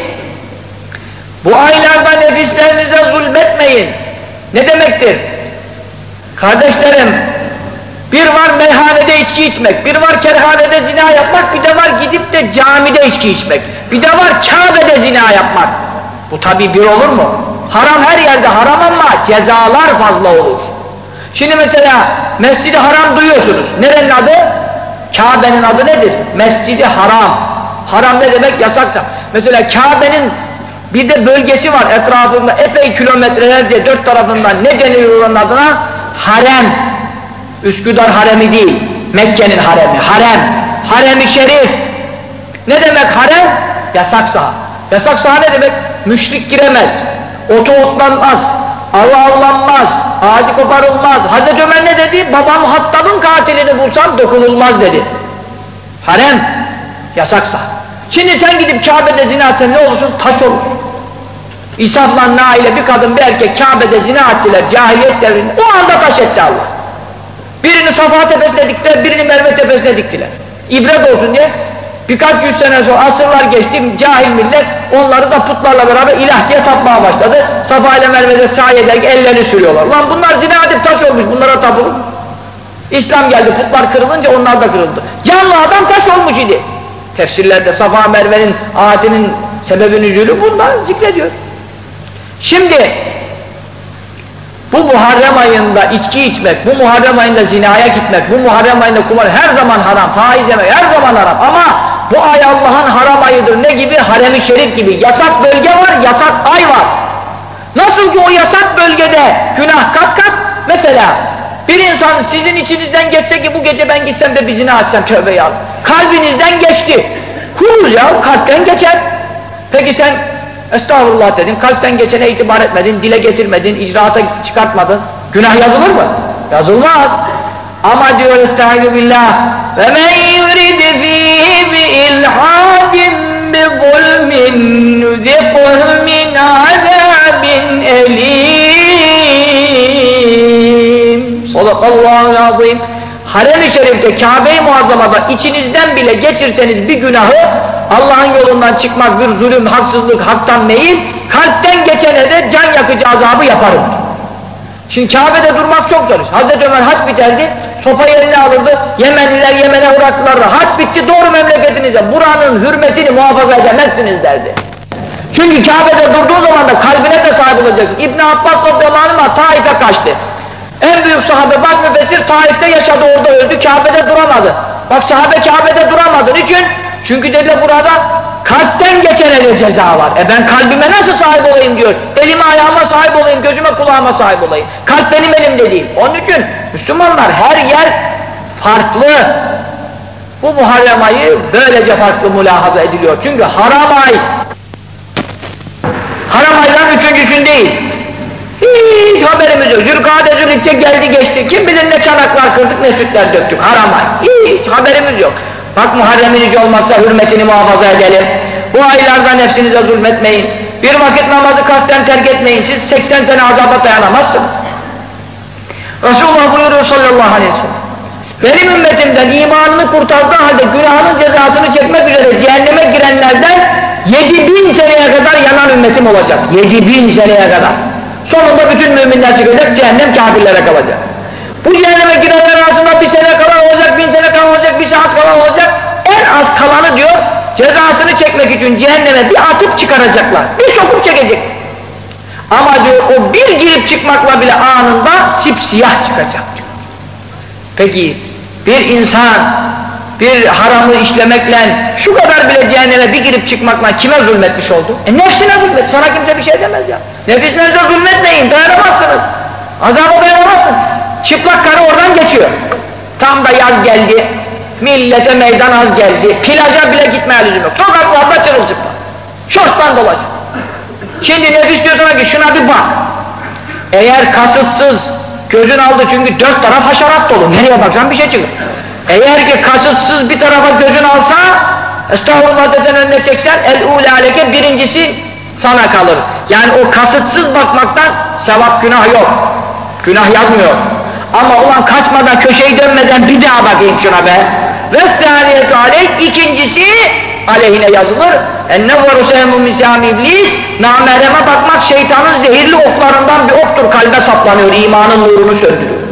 bu aylarda nefislerinize zulmetmeyin. Ne demektir? Kardeşlerim, bir var meyhanede içki içmek, bir var kerhanede zina yapmak, bir de var gidip de camide içki içmek, bir de var Kabe'de zina yapmak. Bu tabi bir olur mu? Haram her yerde haram ama cezalar fazla olur. Şimdi mesela Mescid-i Haram duyuyorsunuz. Nerenin adı? Kabe'nin adı nedir? Mescid-i Haram. Haram ne demek? Yasaksa. Mesela Kabe'nin bir de bölgesi var etrafında epey kilometrelerce dört tarafından, ne deniyor onun adına? Harem. Üsküdar haremi değil, Mekke'nin haremi, harem. Harem-i şerif. Ne demek harem? Yasak saha. Yasak saha ne demek? Müşrik giremez, otu otlanmaz, avı avlanmaz, ağacı koparılmaz. Hazreti Ömer ne dedi? Babam Hattab'ın katilini bulsam dokunulmaz dedi. Harem, yasak saha. Şimdi sen gidip Kabe'de zina etsen ne olursun? Taş olur. İsaf'la Nail'e bir kadın bir erkek Kabe'de zina ettiler cahiliyet devrinde. O anda taş etti Allah. Birini Safa tepesine diktiler, birini Merve tepesine diktiler. İbret olsun diye. Birkaç yüz sene sonra asırlar geçti, cahil millet onları da putlarla beraber ilah diye tapmaya başladı. Safa ile Merve'de sahi ederken ellerini sürüyorlar. Lan bunlar zina edip taş olmuş, bunlara tapılır. İslam geldi, putlar kırılınca onlar da kırıldı. Canlı adam taş olmuş idi. Tefsirlerde Safa Merve'nin ayetinin sebebini üzülü bunlar zikrediyor. Şimdi bu Muharrem ayında içki içmek, bu Muharrem ayında zinaya gitmek, bu Muharrem ayında kumar her zaman haram, faiz yemek her zaman haram ama bu ay Allah'ın haram ayıdır. Ne gibi? Harem-i şerif gibi. Yasak bölge var, yasak ay var. Nasıl ki o yasak bölgede günah kat kat, mesela bir insan sizin içinizden geçse ki bu gece ben gitsem de bir zina etsem, tövbe ya. Kalbinizden geçti. Kurur ya, kalpten geçer. Peki sen estağfurullah dedin, kalpten geçene itibar etmedin, dile getirmedin, icraata çıkartmadın. Günah yazılır mı? Yazılmaz. Ama diyor estaizu billah ve men yurid fihi bi ilhadin bi zulmin nuzikuhu min azabin elim. Sadakallahu azim. Harem-i Şerif'te, Kabe-i Muazzama'da içinizden bile geçirseniz bir günahı, Allah'ın yolundan çıkmak bir zulüm, haksızlık, haktan meyil, kalpten geçene de can yakıcı azabı yaparım. Şimdi Kabe'de durmak çok zor. Hazreti Ömer haç biterdi, sopayı eline alırdı, Yemenliler Yemen'e uğrattılar, haç bitti, doğru memleketinize, buranın hürmetini muhafaza edemezsiniz derdi. Çünkü Kabe'de durduğu zaman da kalbine de sahip olacaksın. İbn Abbas radıyallahu anh Taif'e kaçtı. En büyük sahabe baş müfessir Taif'te yaşadı, orada öldü, Kabe'de duramadı. Bak sahabe Kabe'de duramadı. Niçin? Çünkü dediler burada kalpten geçene de ceza var. E ben kalbime nasıl sahip olayım diyor. Elime ayağıma sahip olayım, gözüme kulağıma sahip olayım. Kalp benim elimde değil. Onun için Müslümanlar her yer farklı. Bu Muharrem ayı böylece farklı mülahaza ediliyor. Çünkü haram ay. Haram ayların üçüncüsündeyiz. Hiç haberimiz yok. Zülkade Zülhicce geldi geçti. Kim bilir ne çanaklar kırdık, ne sütler döktük. Haram ay. Hiç haberimiz yok. Bak Muharrem'in hiç olmazsa hürmetini muhafaza edelim. Bu aylardan nefsinize zulmetmeyin. Bir vakit namazı kasten terk etmeyin. Siz seksen sene azaba dayanamazsınız. Resulullah buyuruyor sallallahu aleyhi ve sellem. Benim ümmetimden imanını kurtardığı halde günahının cezasını çekmek üzere cehenneme girenlerden yedi bin seneye kadar yanan ümmetim olacak. Yedi bin seneye kadar. Sonunda bütün müminler çıkacak, cehennem kafirlere kalacak. Bu cehenneme girenler arasında bir sene kalan olacak, bin sene kalan olacak, bir saat kalan olacak. En az kalanı diyor, cezasını çekmek için cehenneme bir atıp çıkaracaklar. Bir sokup çekecek. Ama diyor o bir girip çıkmakla bile anında sipsiyah çıkacak diyor. Peki bir insan bir haramı işlemekle şu kadar bile cehenneme bir girip çıkmakla kime zulmetmiş oldu? E nefsine zulmet. Sana kimse bir şey demez ya. Nefislerinize zulmetmeyin, dayanamazsınız. Azaba dayanamazsın. Çıplak karı oradan geçiyor. Tam da yaz geldi. Millete meydan az geldi. Plaja bile gitmeye lüzum yok. Sokaklarda çırılçıplak. Şorttan dolaşıyor. Şimdi nefis diyor sana ki şuna bir bak. Eğer kasıtsız gözün aldı çünkü dört taraf haşerat dolu. Nereye baksan bir şey çıkıyor. Eğer ki kasıtsız bir tarafa gözün alsa estağfurullah desen önüne çeksen el-ûlâ aleke birincisi sana kalır. Yani o kasıtsız bakmaktan sevap günah yok. Günah yazmıyor. Ama ulan kaçmadan köşeyi dönmeden bir daha bakayım şuna be. Vestâniyetu aleyh ikincisi aleyhine yazılır. Ennevveru sehmun misâm iblis namereme bakmak şeytanın zehirli oklarından bir oktur kalbe saplanıyor. İmanın nurunu söndürüyor.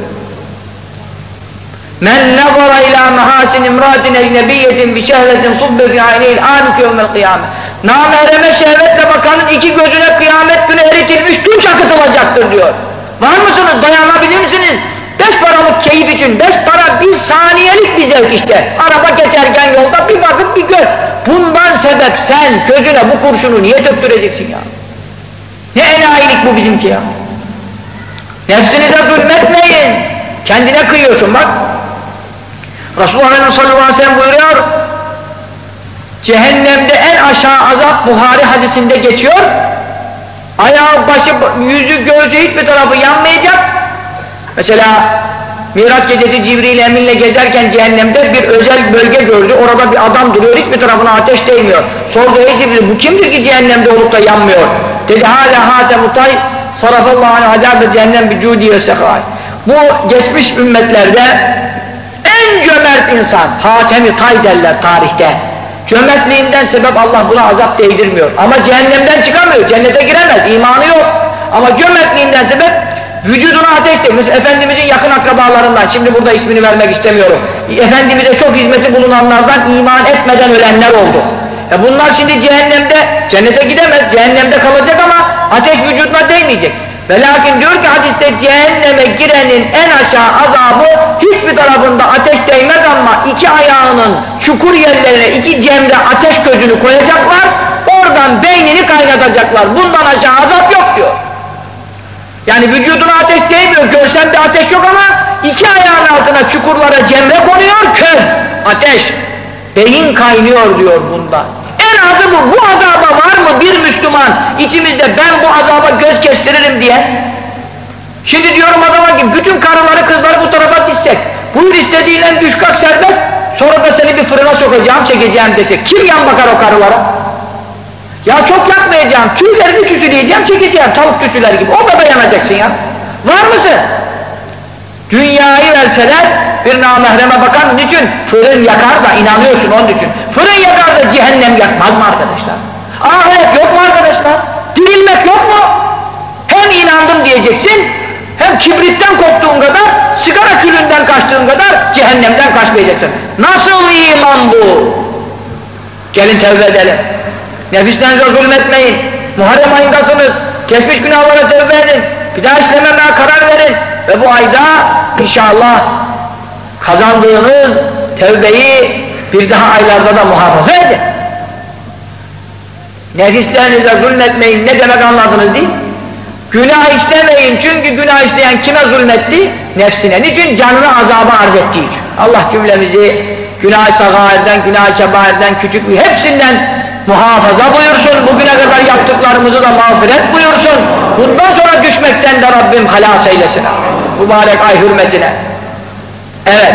Men nevara ilâ mehasin imrâtin ecnebiyyetin bi şehvetin subbe fi ayneyl ânük yevmel kıyâme. Namereme şehvetle bakanın iki gözüne kıyamet günü eritilmiş tunç akıtılacaktır diyor. Var mısınız? Dayanabilir misiniz? Beş paralık keyif için, beş para bir saniyelik bir zevk işte. Araba geçerken yolda bir bakıp bir gör. Bundan sebep sen gözüne bu kurşunu niye döktüreceksin ya? Ne enayilik bu bizimki ya? Nefsinize zulmetmeyin. Kendine kıyıyorsun bak. Resulullah sallallahu aleyhi ve sellem buyuruyor. Cehennemde en aşağı azap Buhari hadisinde geçiyor. Ayağı, başı, yüzü, göğsü hiçbir tarafı yanmayacak. Mesela Miraç gecesi Cibril Emin'le gezerken cehennemde bir özel bölge gördü. Orada bir adam duruyor, hiçbir tarafına ateş değmiyor. Sordu ey Cibril, bu kimdir ki cehennemde olup da yanmıyor? Dedi hala hatemutay sarafallahu anh azâbe cehennem bi cudi ve sekâi. Bu geçmiş ümmetlerde en cömert insan, Hatemi Tay derler tarihte. Cömertliğinden sebep Allah buna azap değdirmiyor. Ama cehennemden çıkamıyor, cennete giremez, imanı yok. Ama cömertliğinden sebep vücuduna ateş değmiş. Efendimizin yakın akrabalarından, şimdi burada ismini vermek istemiyorum. Efendimiz'e çok hizmeti bulunanlardan iman etmeden ölenler oldu. E bunlar şimdi cehennemde, cennete gidemez, cehennemde kalacak ama ateş vücuduna değmeyecek. Ve lakin diyor ki hadiste cehenneme girenin en aşağı azabı hiçbir tarafında ateş değmez ama iki ayağının çukur yerlerine iki cemre ateş gözünü koyacaklar, oradan beynini kaynatacaklar. Bundan aşağı azap yok diyor. Yani vücuduna ateş değmiyor, görsen bir ateş yok ama iki ayağın altına çukurlara cemre konuyor, kör, ateş. Beyin kaynıyor diyor bunda. En azı bu, bu azaba var mı bir Müslüman içimizde ben bu azaba göz kestiririm diye? Şimdi diyorum adama ki bütün karıları kızları bu tarafa dizsek, buyur istediğinden düş kalk serbest, sonra da seni bir fırına sokacağım çekeceğim desek, kim yan bakar o karılara? Ya çok yakmayacağım, tüylerini tüsüleyeceğim çekeceğim tavuk tüsüler gibi, o kadar yanacaksın ya. Var mısın? Dünyayı verseler bir namahreme bakan niçin? Fırın yakar da inanıyorsun onun için. Fırın yakar da cehennem yakmaz mı arkadaşlar? Ahiret yok mu arkadaşlar? Dirilmek yok mu? Hem inandım diyeceksin Hem kibritten korktuğun kadar, sigara külünden kaçtığın kadar cehennemden kaçmayacaksın. Nasıl iman bu? Gelin tevbe edelim. Nefislerinize zulmetmeyin. Muharrem ayındasınız. Geçmiş günahlara tevbe edin. Bir daha işlememeye karar verin. Ve bu ayda inşallah kazandığınız tevbeyi bir daha aylarda da muhafaza edin. Nefislerinize zulmetmeyin. Ne demek anladınız değil? Günah işlemeyin. Çünkü günah işleyen kime zulmetti? Nefsine. Niçin? Canını azaba arz ettiği için. Allah cümlemizi günah-ı sagairden, günah-ı kebairden, küçük bir hepsinden muhafaza buyursun. Bugüne kadar yaptıklarımızı da mağfiret buyursun. Bundan sonra düşmekten de Rabbim halas eylesin. Mübarek ay hürmetine. Evet.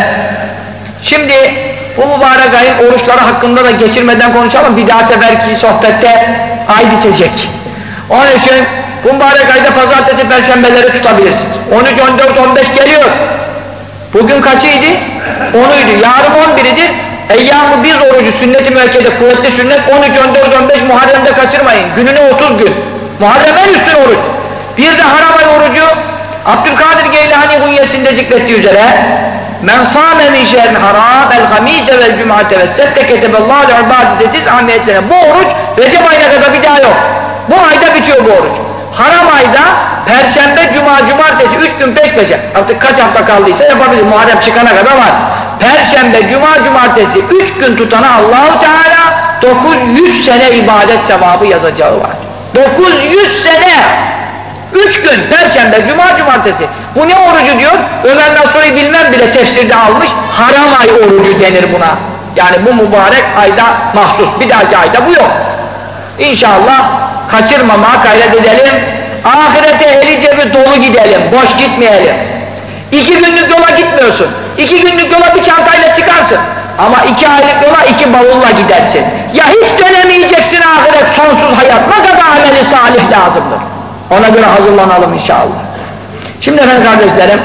Şimdi bu mübarek ayın oruçları hakkında da geçirmeden konuşalım. Bir daha seferki sohbette ay bitecek. Onun için bu mübarek ayda pazartesi, perşembeleri tutabilirsiniz. on üç, on dört, on beş geliyor. Bugün kaçıydı? onuydu. Yarın on biridir. Eyyam-ı bir orucu, sünnet-i müekkede, kuvvetli sünnet on üç, on dört, on beş Muharrem'de kaçırmayın. Gününe otuz gün. Muharrem en üstün oruç. Bir de haram ay orucu, Abdülkadir Geylani Hunyesinde zikrettiği üzere men sâme min şehril harâm el hamîse vel cum'ate ve sebte ketebellâhu ibâdete tis'amiyet sene. Bu oruç Recep ayına kadar bir daha yok. Bu ayda bitiyor bu oruç. Haram ayda Perşembe, Cuma, Cumartesi üç gün peş peşe. Artık kaç hafta kaldıysa yapabilir. Muharrem çıkana kadar var. Perşembe, Cuma, Cumartesi üç gün tutana Allah-u Teala dokuz yüz sene ibadet sevabı yazacağı var. dokuz yüz sene! üç gün Perşembe, Cuma, Cumartesi. Bu ne orucu diyor? Ömer Nasuhi bilmem bile tefsirde almış. Haram ay orucu denir buna. Yani bu mübarek ayda mahsus. Bir dahaki ayda bu yok. İnşallah kaçırmamaya gayret edelim. Ahirete eli cebi dolu gidelim. Boş gitmeyelim. İki günlük yola gitmiyorsun. İki günlük yola bir çantayla çıkarsın. Ama iki aylık yola iki bavulla gidersin. Ya hiç dönemeyeceksin ahiret, sonsuz hayat. Ne kadar ameli salih lazımdır. Ona göre hazırlanalım inşallah. Şimdi efendim kardeşlerim,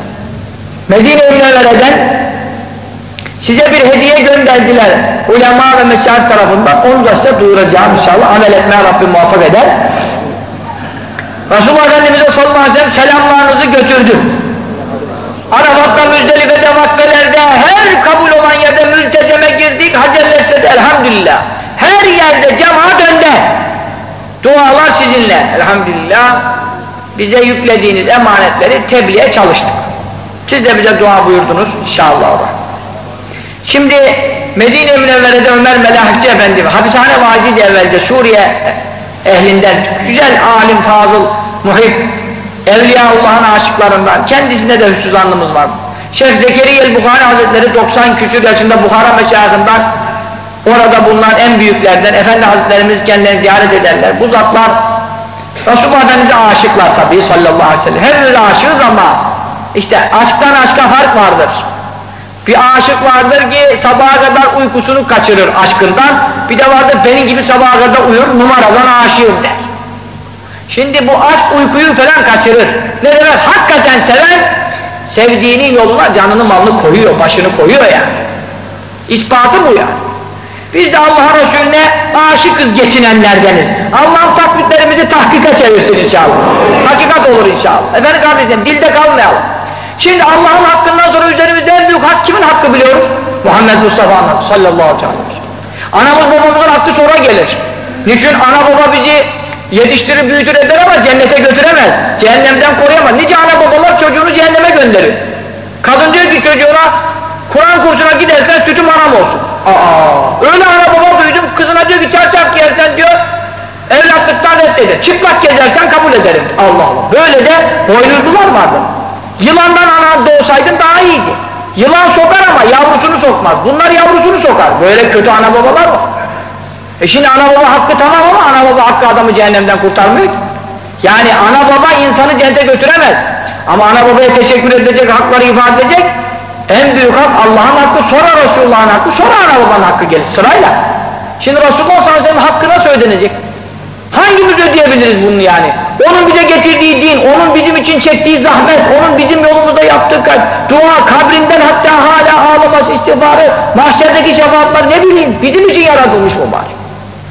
Medine-i Münevvere'den size bir hediye gönderdiler. Ulema ve meşayih tarafından. Onu da size duyuracağım inşallah. Amel etmeye Rabbim muvaffak eder. Resulullah Efendimiz'e sallallahu aleyhi ve sellem selamlarınızı götürdü. Arafat'ta, Müzdelife'de, vakfelerde, her kabul olan yerde mültezeme girdik, Hacer-i elhamdülillah. Her yerde cemaat önde. Dualar sizinle, elhamdülillah. Bize yüklediğiniz emanetleri tebliğe çalıştık. Siz de bize dua buyurdunuz inşallah. Şimdi Medine-i Münevvere'de Ömer Melahikçi Efendi, hapishane vaziydi evvelce, Suriye ehlinden, güzel alim, fazıl, muhib, Evliyaullah'ın aşıklarından, kendisinde de hüsnü zannımız var. Şeyh Zekeriya el-Bukhari Hazretleri doksan küsur yaşında Bukhara meşayihinden, orada bulunan en büyüklerden, Efendi Hazretlerimiz kendilerini ziyaret ederler. Bu zatlar Resulullah Efendimiz'e aşıklar tabii sallallahu aleyhi ve sellem. Hepimiz aşığız ama işte aşktan aşka fark vardır. Bir aşık vardır ki sabaha kadar uykusunu kaçırır aşkından, bir de vardır benim gibi sabaha kadar uyur, numaradan aşığım der. Şimdi bu aşk uykuyu falan kaçırır. Ne demek? Hakikaten seven, sevdiğinin yoluna canını malını koyuyor, başını koyuyor yani. İspatı bu yani. Biz de Allah'a Resulüne aşıkız geçinenlerdeniz. Allah'ın takmitlerimizi tahkika çevirsin inşallah. Hakikat olur inşallah. Efendim kardeşlerim, dilde kalmayalım. Şimdi Allah'ın hakkından sonra üzerimizde en büyük hak kimin hakkı biliyoruz? Muhammed Mustafa'nın sallallahu aleyhi ve sellem. Anamız babamızın hakkı sonra gelir. Niçin? Ana baba bizi yetiştirir, büyütür eder ama cennete götüremez. Cehennemden koruyamaz. Nice ana babalar çocuğunu cehenneme gönderir. Kadın diyor ki çocuğuna, Kur'an kursuna gidersen sütüm anam olsun. Aa, öyle ana baba duydum, kızına diyor ki çarçak giyersen diyor, evlatlıktan reddeder. Çıplak gezersen kabul ederim. Allah Allah. Böyle de boynuzlular vardı. Yılandan ana doğsaydın daha iyiydi. Yılan sokar ama yavrusunu sokmaz. Bunlar yavrusunu sokar. Böyle kötü ana babalar var. E şimdi ana baba hakkı tamam ama ana baba hakkı adamı cehennemden kurtarmıyor ki. Yani ana baba insanı cennete götüremez. Ama ana babaya teşekkür edecek, hakları ifade edecek. En büyük hak Allah'ın hakkı, sonra Resulullah'ın hakkı, sonra ana babanın hakkı gelir sırayla. Şimdi Resulullah sallallahu aleyhi ve sellem hakkı nasıl ödenecek? Hangimiz ödeyebiliriz bunu yani? Onun bize getirdiği din, onun bizim için çektiği zahmet, onun bizim yolumuzda yaptığı dua, kabrinden hatta hala ağlaması, istiğfarı, mahşerdeki şefaatler ne bileyim, bizim için yaratılmış mübarek.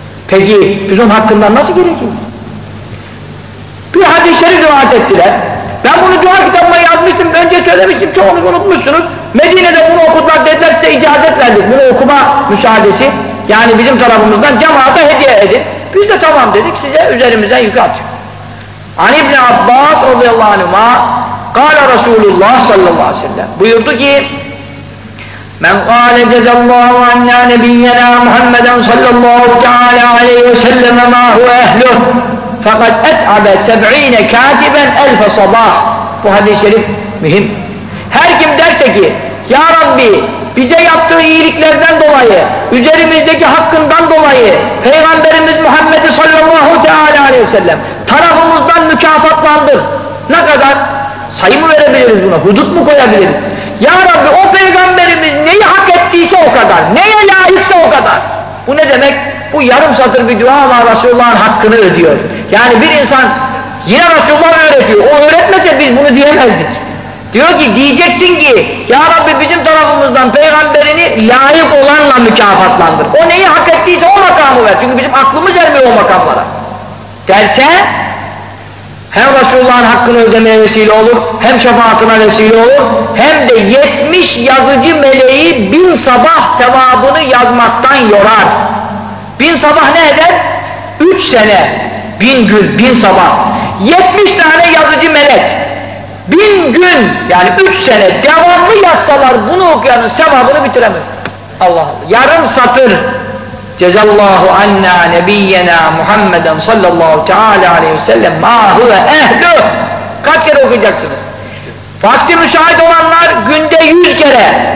Peki biz onun hakkından nasıl geleceğiz? Bir hadis-i şerif rivayet ettiler. Ben bunu dua kitabıma yazmıştım, önce söylemiştim, çoğunuz unutmuşsunuz. Medine'de bunu okudular, dediler size icazet verdik, bunu okuma müsaadesi. Yani bizim tarafımızdan cemaate hediye edin. Biz de tamam dedik, size üzerimizden yükü atacak. An İbn Abbas radıyallahu anhuma kâle Resulullah sallallahu aleyhi ve sellem buyurdu ki men kâle cezallahu anna nebiyyena Muhammeden sallallahu teâlâ aleyhi ve selleme mâ huve ehluh fakat et'abe seb'ine kâtiben elfe sabah. Bu hadis-i şerif mühim. Her kim derse ki ya Rabbi bize yaptığı iyiliklerden dolayı, üzerimizdeki hakkından dolayı Peygamberimiz Muhammed sallallahu teâlâ aleyhi ve sellem tarafımızdan mükafatlandır. Ne kadar? Sayı mı verebiliriz buna? Hudut mu koyabiliriz? Ya Rabbi o Peygamberimiz neyi hak ettiyse o kadar, neye layıksa o kadar. Bu ne demek? Bu yarım satır bir dua ama Resulullah'ın hakkını ödüyor. Yani bir insan yine Resulullah öğretiyor. O öğretmese biz bunu diyemezdik. Diyor ki diyeceksin ki ya Rabbi bizim tarafımızdan peygamberini layık olanla mükafatlandır. O neyi hak ettiyse o makamı ver. Çünkü bizim aklımız ermiyor o makamlara. Derse hem Resulullah'ın hakkını ödemeye vesile olur, hem şefaatine vesile olur, hem de yetmiş yazıcı meleği bin sabah sevabını yazmaktan yorar. Bin sabah ne eder? Üç sene, bin gün, bin sabah. Yetmiş tane yazıcı melek. Bin gün, yani üç sene devamlı yazsalar bunu okuyanın sevabını bitiremez. Allah Allah. Yarım satır. Cezallahu anna nebiyyena Muhammeden sallallahu teala aleyhi ve sellem ma huve ehluh. Kaç kere okuyacaksınız? Vakti müsait olanlar günde yüz kere.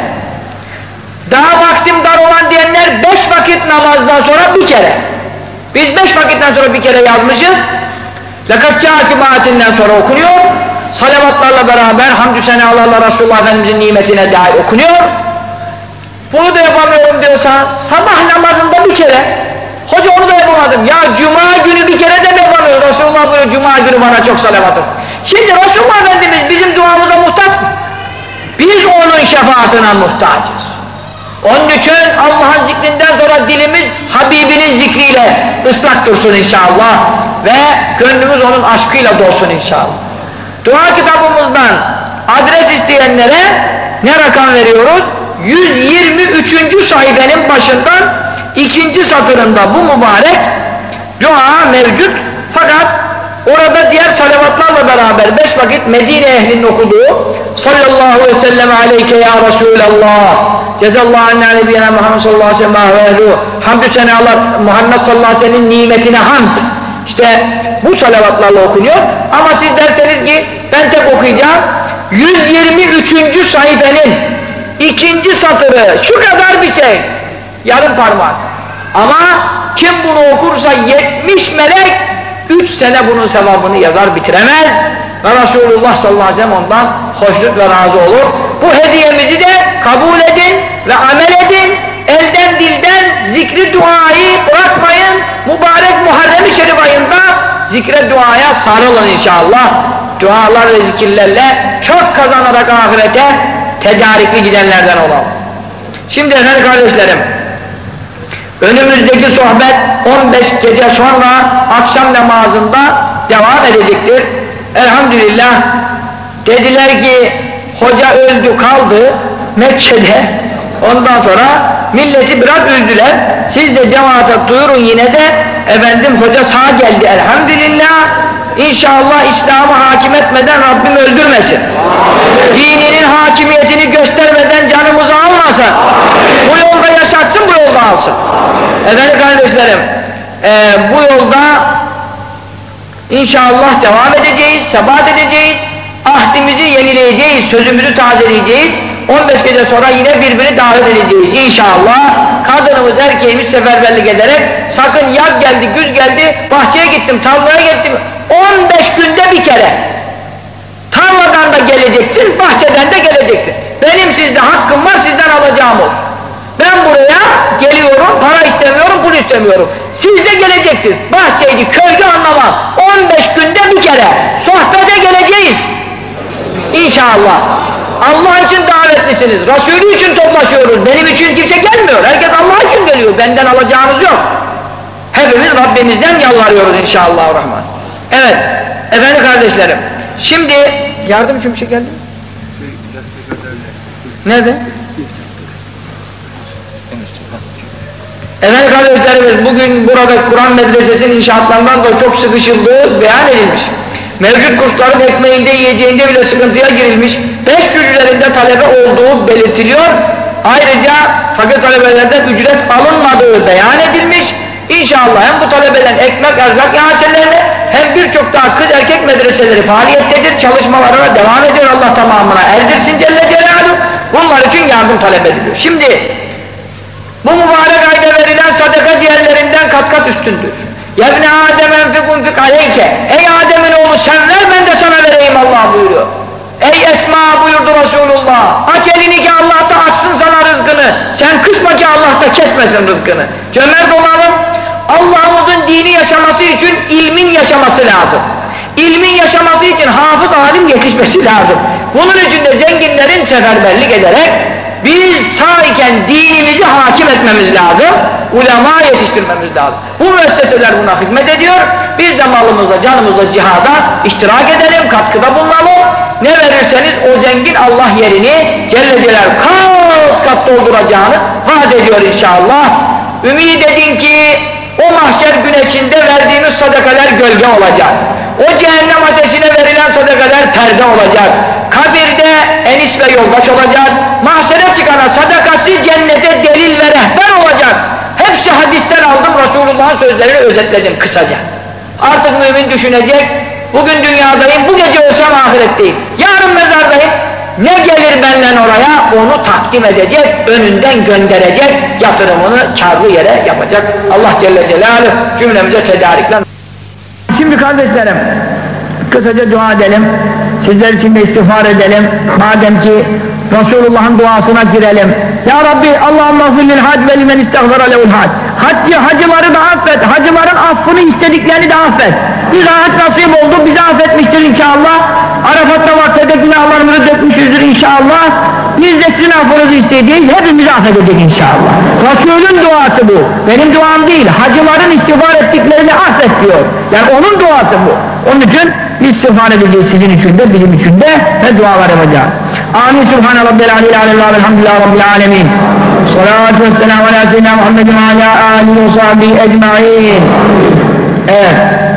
Daha vaktim dar olan diyenler beş vakit namazdan sonra bir kere. Biz beş vakitten sonra bir kere yazmışız. Lekad cemaatinden sonra okunuyor. Salavatlarla beraber hamdü senalarla Resulullah Efendimizin nimetine dair okunuyor. Bunu da yapamıyorum diyorsan sabah namazında bir kere. Hoca onu da yapamadım. Ya cuma günü bir kere de mi yapamıyorum? Resulullah buyuruyor cuma günü bana çok salavat oku. Şimdi Resulullah Efendimiz bizim duamıza muhtaç mı? Biz onun şefaatine muhtacız. Onun için Allah'ın zikrinden sonra dilimiz Habibinin zikriyle ıslak dursun inşallah. Ve gönlümüz onun aşkıyla dolsun inşallah. Dua kitabımızdan adres isteyenlere ne rakam veriyoruz? yüz yirmi üçüncü sayfenin başından ikinci satırında bu mübarek dua mevcut. Fakat orada diğer salavatlarla beraber beş vakit Medine ehlinin okuduğu sallallahu aleyhi ve sellem aleyke ya Resulallah cezallahu anna nebiyyena Muhammed sallallahu aleyhi ve sellem ve ehluhu hamdü senalar Muhammed sallallahu aleyhi ve sellem'in nimetine hamd. İşte bu salavatlarla okunuyor. Ama siz derseniz ki ben tek okuyacağım yüz yirmi üçüncü sayfenin ikinci satırı şu kadar bir şey yarım parmak. Ama kim bunu okursa yetmiş melek üç sene bunun sevabını yazar bitiremez ve Resulullah sallallahu aleyhi ve sellem ondan hoşnut ve razı olur. Bu hediyemizi de kabul edin ve amel edin. Elden dilden zikri duayı bırakmayın. Mübarek Muharrem-i Şerif ayında zikre duaya sarılın inşallah. Dualar ve zikirlerle çok kazanarak ahirete tedarikli gidenlerden olalım. Şimdi efendim kardeşlerim, önümüzdeki sohbet on beş gece sonra akşam namazında devam edecektir. Elhamdülillah dediler ki hoca öldü kaldı Mekke'de. Ondan sonra milleti biraz üzdüler. Siz de cemaate duyurun yine de efendim hoca sağ geldi elhamdülillah. İnşallah İslam'ı hakim etmeden Rabbim öldürmesin. Dininin hakimiyetini göstermeden canımızı almasın. Bu yolda yaşatsın, bu yolda alsın. Efendim kardeşlerim, e, bu yolda inşallah devam edeceğiz, sebat edeceğiz. Ahdimizi yenileyeceğiz, sözümüzü tazeleyeceğiz. on beş gece sonra yine birbirini davet edeceğiz inşallah. Kadınımız erkeğimiz seferberlik ederek sakın yaz geldi, güz geldi, bahçeye gittim, tarlaya gittim. on beş günde bir kere. Tarladan da geleceksin, bahçeden de geleceksin. Benim sizde hakkım var, sizden alacağım olur. Ben buraya geliyorum, para istemiyorum, pul istemiyorum. Siz de geleceksiniz. Bahçeydi, köydü anlamam. on beş günde bir kere sohbete geleceğiz. İnşallah. Allah için davetlisiniz. Resulü için toplaşıyoruz. Benim için kimse gelmiyor. Herkes Allah için geliyor. Benden alacağınız yok. Hepimiz Rabbimizden yalvarıyoruz inşallah. Evet. Efendim kardeşlerim. Şimdi yardımcı bir şey geldi mi? Nerede? Efendim kardeşlerimiz, bugün burada Kur'an medresesinin inşaatlarından da çok sıkışıldığı beyan edilmiş. Mevcut kursların ekmeğinde, yiyeceğinde bile sıkıntıya girilmiş. beş yüz üzerinde talebe olduğu belirtiliyor. Ayrıca fakir talebelerden ücret alınmadığı beyan edilmiş. İnşallah hem bu talebelerin ekmek erzak ihalelerine hem birçok daha kız erkek medreseleri faaliyettedir. Çalışmalarına devam ediyor. Allah tamamına erdirsin Celle Celaluhu. Bunlar için yardım talep ediliyor. Şimdi bu mübarek ayda verilen sadaka diğerlerinden kat kat üstündür. Yebne Adem enfikun fik aleyke. Ey Adem'in oğlu sen ver ben de sana vereyim Allah buyuruyor. Ey Esma buyurdu Resulullah. Aç elini ki Allah da açsın sana rızkını. Sen kısma ki Allah da kesmesin rızkını. Cömert olalım. Allah'ımızın dini yaşaması için ilmin yaşaması lazım. İlmin yaşaması için hafız alim yetişmesi lazım. Bunun için de zenginlerin seferberlik ederek biz sağ iken dinimizi hakim etmemiz lazım, ulema yetiştirmemiz lazım. Bu müesseseler buna hizmet ediyor, biz de malımızla, canımızla cihada iştirak edelim, katkıda bulunalım. Ne verirseniz o zengin Allah yerini Celle Celal kat kat dolduracağını vaat ediyor inşallah. Ümid edin ki o mahşer güneşinde verdiğimiz sadakalar gölge olacak. O cehennem ateşine verilen sadakalar perde olacak. Kabirde enis ve yoldaş olacak. Mahşere çıkana sadakası cennete delil ve rehber olacak. Hepsi hadisten aldım, Resulullah'ın sözlerini özetledim kısaca. Artık mümin düşünecek, bugün dünyadayım, bu gece ölsem ahiretteyim. Yarın mezardayım, ne gelir benden oraya onu takdim edecek, önünden gönderecek, yatırımını kârlı yere yapacak. Allah Celle Celaluhu cümlemize tedarikler. Şimdi kardeşlerim, kısaca dua edelim, sizler için de istiğfar edelim, madem ki Resulullah'ın duasına girelim. Ya Rabbi, Allahümme affillil hac ve limen istagfara lehul hac. Haccı, hacıları da affet, hacıların affını istediklerini de affet. Bize hac nasip oldu, bizi affetmiştir inşallah. Arafat'ta vaktede günahlarımızı dökmüşüzdür inşallah. Biz de sizin affınızı isteyeceğiz, hepimizi affedecek inşallah. Resulün duası bu, benim duam değil. Hacıların istiğfar ettiklerini affet diyor. Yani onun duası bu. Onun için biz istiğfar edeceğiz sizin için de, bizim için de ve dualar yapacağız. Amin. Subhane Rabbil Aleyhi Aleyhi Elhamdülillah Rabbil Alemin. Salatu ve selamu ala seyyidina Muhammedin ve ala alihi ve sahbihi ecmaîn. Evet.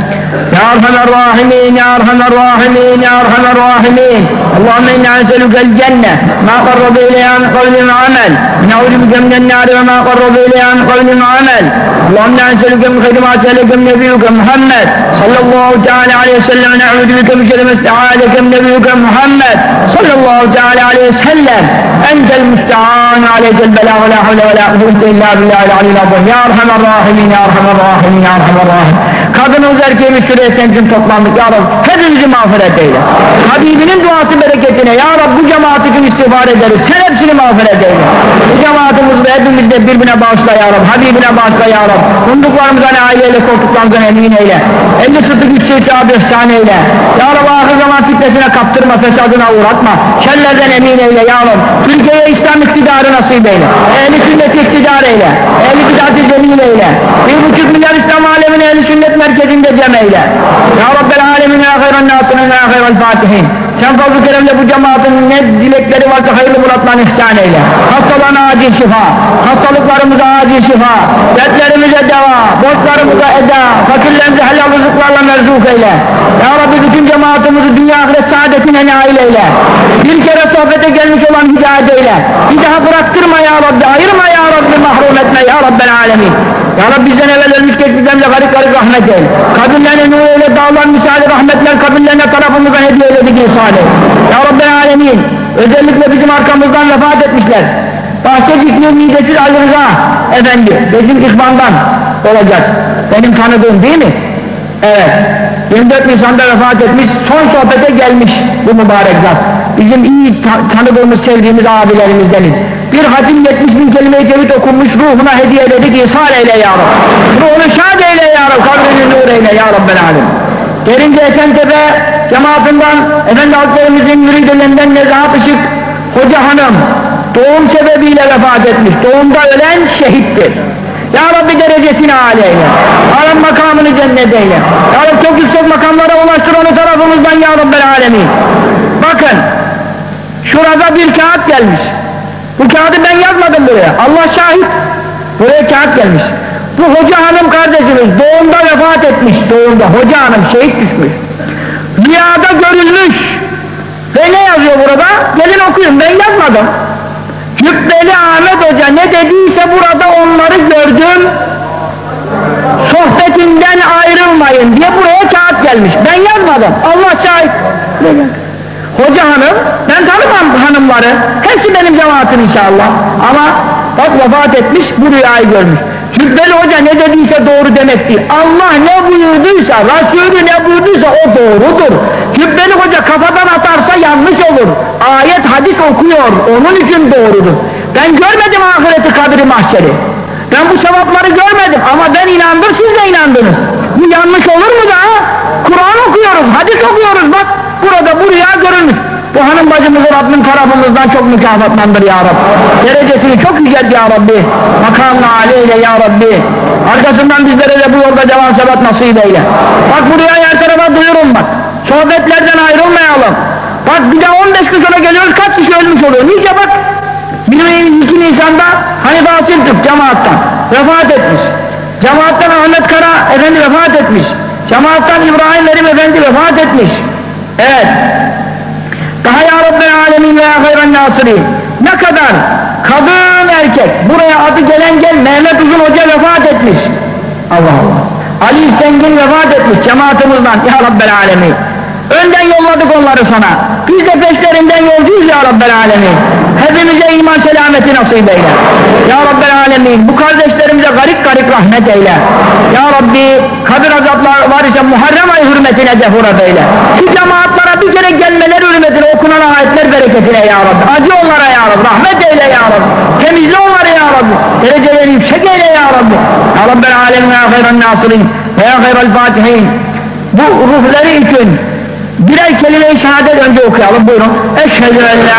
Ya Erhamer Rahimin, Ya Erhamer Rahimin, Ya Erhamer Rahimin. Allahümme inna eselükel cenne ma qarrabe ileyha min kavlin ve amel. Ne'ûzü bike minen nâri ve ma qarrabe ileyha min kavlin ve amel. Allahümme eselüke min khayri ma se'eleke min nebiyyike Muhammed sallallahu teala aleyhi ve sellem. Ne'ûzü bike min şerri ma ista'âdeke min nebiyyike Muhammed sallallahu teala aleyhi ve sellem. Entel müsta'an aleykel belâ ve la havle ve la kuvvete illa billahil aliyyil azim. Ya Erhamer Rahimin, Ya Erhamer Rahimin, Ya Erhamer Rahimin. Kadınımız erkeğimiz şuraya sen için toplandık ya Rabbi, hepimizi mağfiret eyle. Habibinin duası bereketine ya Rabbi bu cemaat için istiğfar ederiz, sen hepsini mağfiret eyle. Bu cemaatimizi de hepimizi de birbirine bağışla ya Rabbi, Habibine bağışla ya Rabbi. Umduklarımızdan aileyle, koltuklarımızdan emin eyle. Elli sıddık yüksek sahibi efsane eyle. Ya Rabbi ahir zaman fitnesine kaptırma, fesadına uğratma. Şerlerden emin eyle ya Rabbi. Türkiye'ye İslam iktidarı nasip eyle. Ehli sünnet iktidar eyle. Ehli bid'at-ı zelil eyle. Bir buçuk milyar İslam alemini ehli sünnet merkezinde cem eyle. Ya Rabbel alemin ya hayran nasırın ya hayran fatihin. Sen fazl-ı keremle bu cemaatin ne dilekleri varsa hayırlı muratlarını ihsan eyle. Hastalarına acil şifa, hastalıklarımıza acil şifa, dertlerimize deva, borçlarımıza eda, fakirlerimize helal rızıklarla merzuk eyle. Ya Rabbi bütün cemaatimizi dünya ahiret saadetine nail eyle. Bir kere sohbete gelmiş olan hidayet eyle. Bir daha bıraktırma ya Rabbi, ayırma ya Rabbi, mahrum etme ya Rabbel alemin. Ya Rabbi bizden evvel ölmüş geçmişlerimize garip garip rahmet eyle. Kabirlerine nur eyle, dağlar misali rahmetler kabirlerine tarafımızdan hediye eyledik insan. Ya Rabbel alemin, özellikle bizim arkamızdan vefat etmişler. Bahçecikli midesiz Ali Rıza Efendi, bizim ihvandan olacak. Benim tanıdığım değil mi? Evet. yirmi dört Nisan'da vefat etmiş, son sohbete gelmiş bu mübarek zat. Bizim iyi ta tanıdığımız, sevdiğimiz abilerimizden. Bir hatim yetmiş bin kelime-i tevhid okunmuş, ruhuna hediye ededik, ihsan eyle ya Rabbi. Ruhunu şad eyle ya Rabbi, kabrini nur eyle ya Rabbel alemin. Derince Esentepe cemaatinden Efendi Hazretlerimizin müridlerinden Nezahat Işık Hoca Hanım doğum sebebiyle vefat etmiş. Doğumda ölen şehittir. Ya Rabbi derecesini âli eyle. Ya Rabbi makamını cennet eyle. Ya Rabbi çok yüksek makamlara ulaştır onu tarafımızdan ya Rabbel alemin. Bakın, şurada bir kağıt gelmiş. Bu kağıdı ben yazmadım buraya. Allah şahit. Buraya kağıt gelmiş. Bu hoca hanım kardeşimiz doğumda vefat etmiş. Doğumda hoca hanım şehit düşmüş. Rüyada görülmüş. Ve ne yazıyor burada? Gelin okuyun, ben yazmadım. Cübbeli Ahmet Hoca ne dediyse burada onları gördüm. Sohbetinden ayrılmayın diye buraya kağıt gelmiş. Ben yazmadım. Allah şahit. Hoca hanım, ben tanımam hanımları. Hepsi benim cemaatim inşallah. Ama bak vefat etmiş, bu rüyayı görmüş. Cübbeli Hoca ne dediyse doğru demek değil. Allah ne buyurduysa, Resulü ne buyurduysa o doğrudur. Cübbeli Hoca kafadan atarsa yanlış olur. Ayet, hadis okuyor, onun için doğrudur. Ben görmedim ahireti, kabri, mahşeri. Ben bu sevapları görmedim ama ben inandım, siz de inandınız. Bu yanlış olur mu da? Kur'an okuyoruz, hadis okuyoruz, bak burada bu rüya görülmüş. Bu hanım bacımızı Rabbim tarafımızdan çok mükafatlandır ya Rabbi. Derecesini çok yücelt ya Rabbi. Makamla âliyle ya Rabbi. Arkasından bizlere de bu yolda devam sebat nasip eyle. Bak bu rüyayı her tarafa duyurun bak. Sohbetlerden ayrılmayalım. Bak bir de on beş gün sonra geliyoruz, kaç kişi ölmüş oluyor. Nice bak. yirmi iki Nisan'da Hanife Asil Türk cemaattan vefat etmiş. Cemaattan Ahmet Kara Efendi vefat etmiş. Cemaattan İbrahim Verim Efendi vefat etmiş. Evet. Daha ya Rabbel alemin ve ya hayran nasirin. Ne kadar kadın erkek buraya adı gelen gel Mehmet Uzun Hoca vefat etmiş. Allah Allah. Ali İstengil vefat etmiş cemaatimizden ya Rabbel alemin. Önden yolladık onları sana. Biz de peşlerinden yolcuyuz ya Rabbel alemin. Hepimize iman selameti nasip eyle. Ya Rabbel alemin. Bu kardeşlerimize garip garip rahmet eyle. Ya Rabbi kabir azaplar var ise Muharrem ayı hürmetine defurat eyle. Şu cemaatlara bir kere gelmeleri hürmetine okunan ayetler bereketine ya Rabbi. Acı onlara ya Rabbi. Rahmet eyle ya Rabbi. Temizle onları ya Rabbi. Dereceleri yüksek eyle ya Rabbi. Ya Rabbel alemin ve ya hayran nasirin ve ya hayral fatihin. Bu ruhları için birer kelime-i şehadet önce okuyalım, buyurun. Eşhedü en la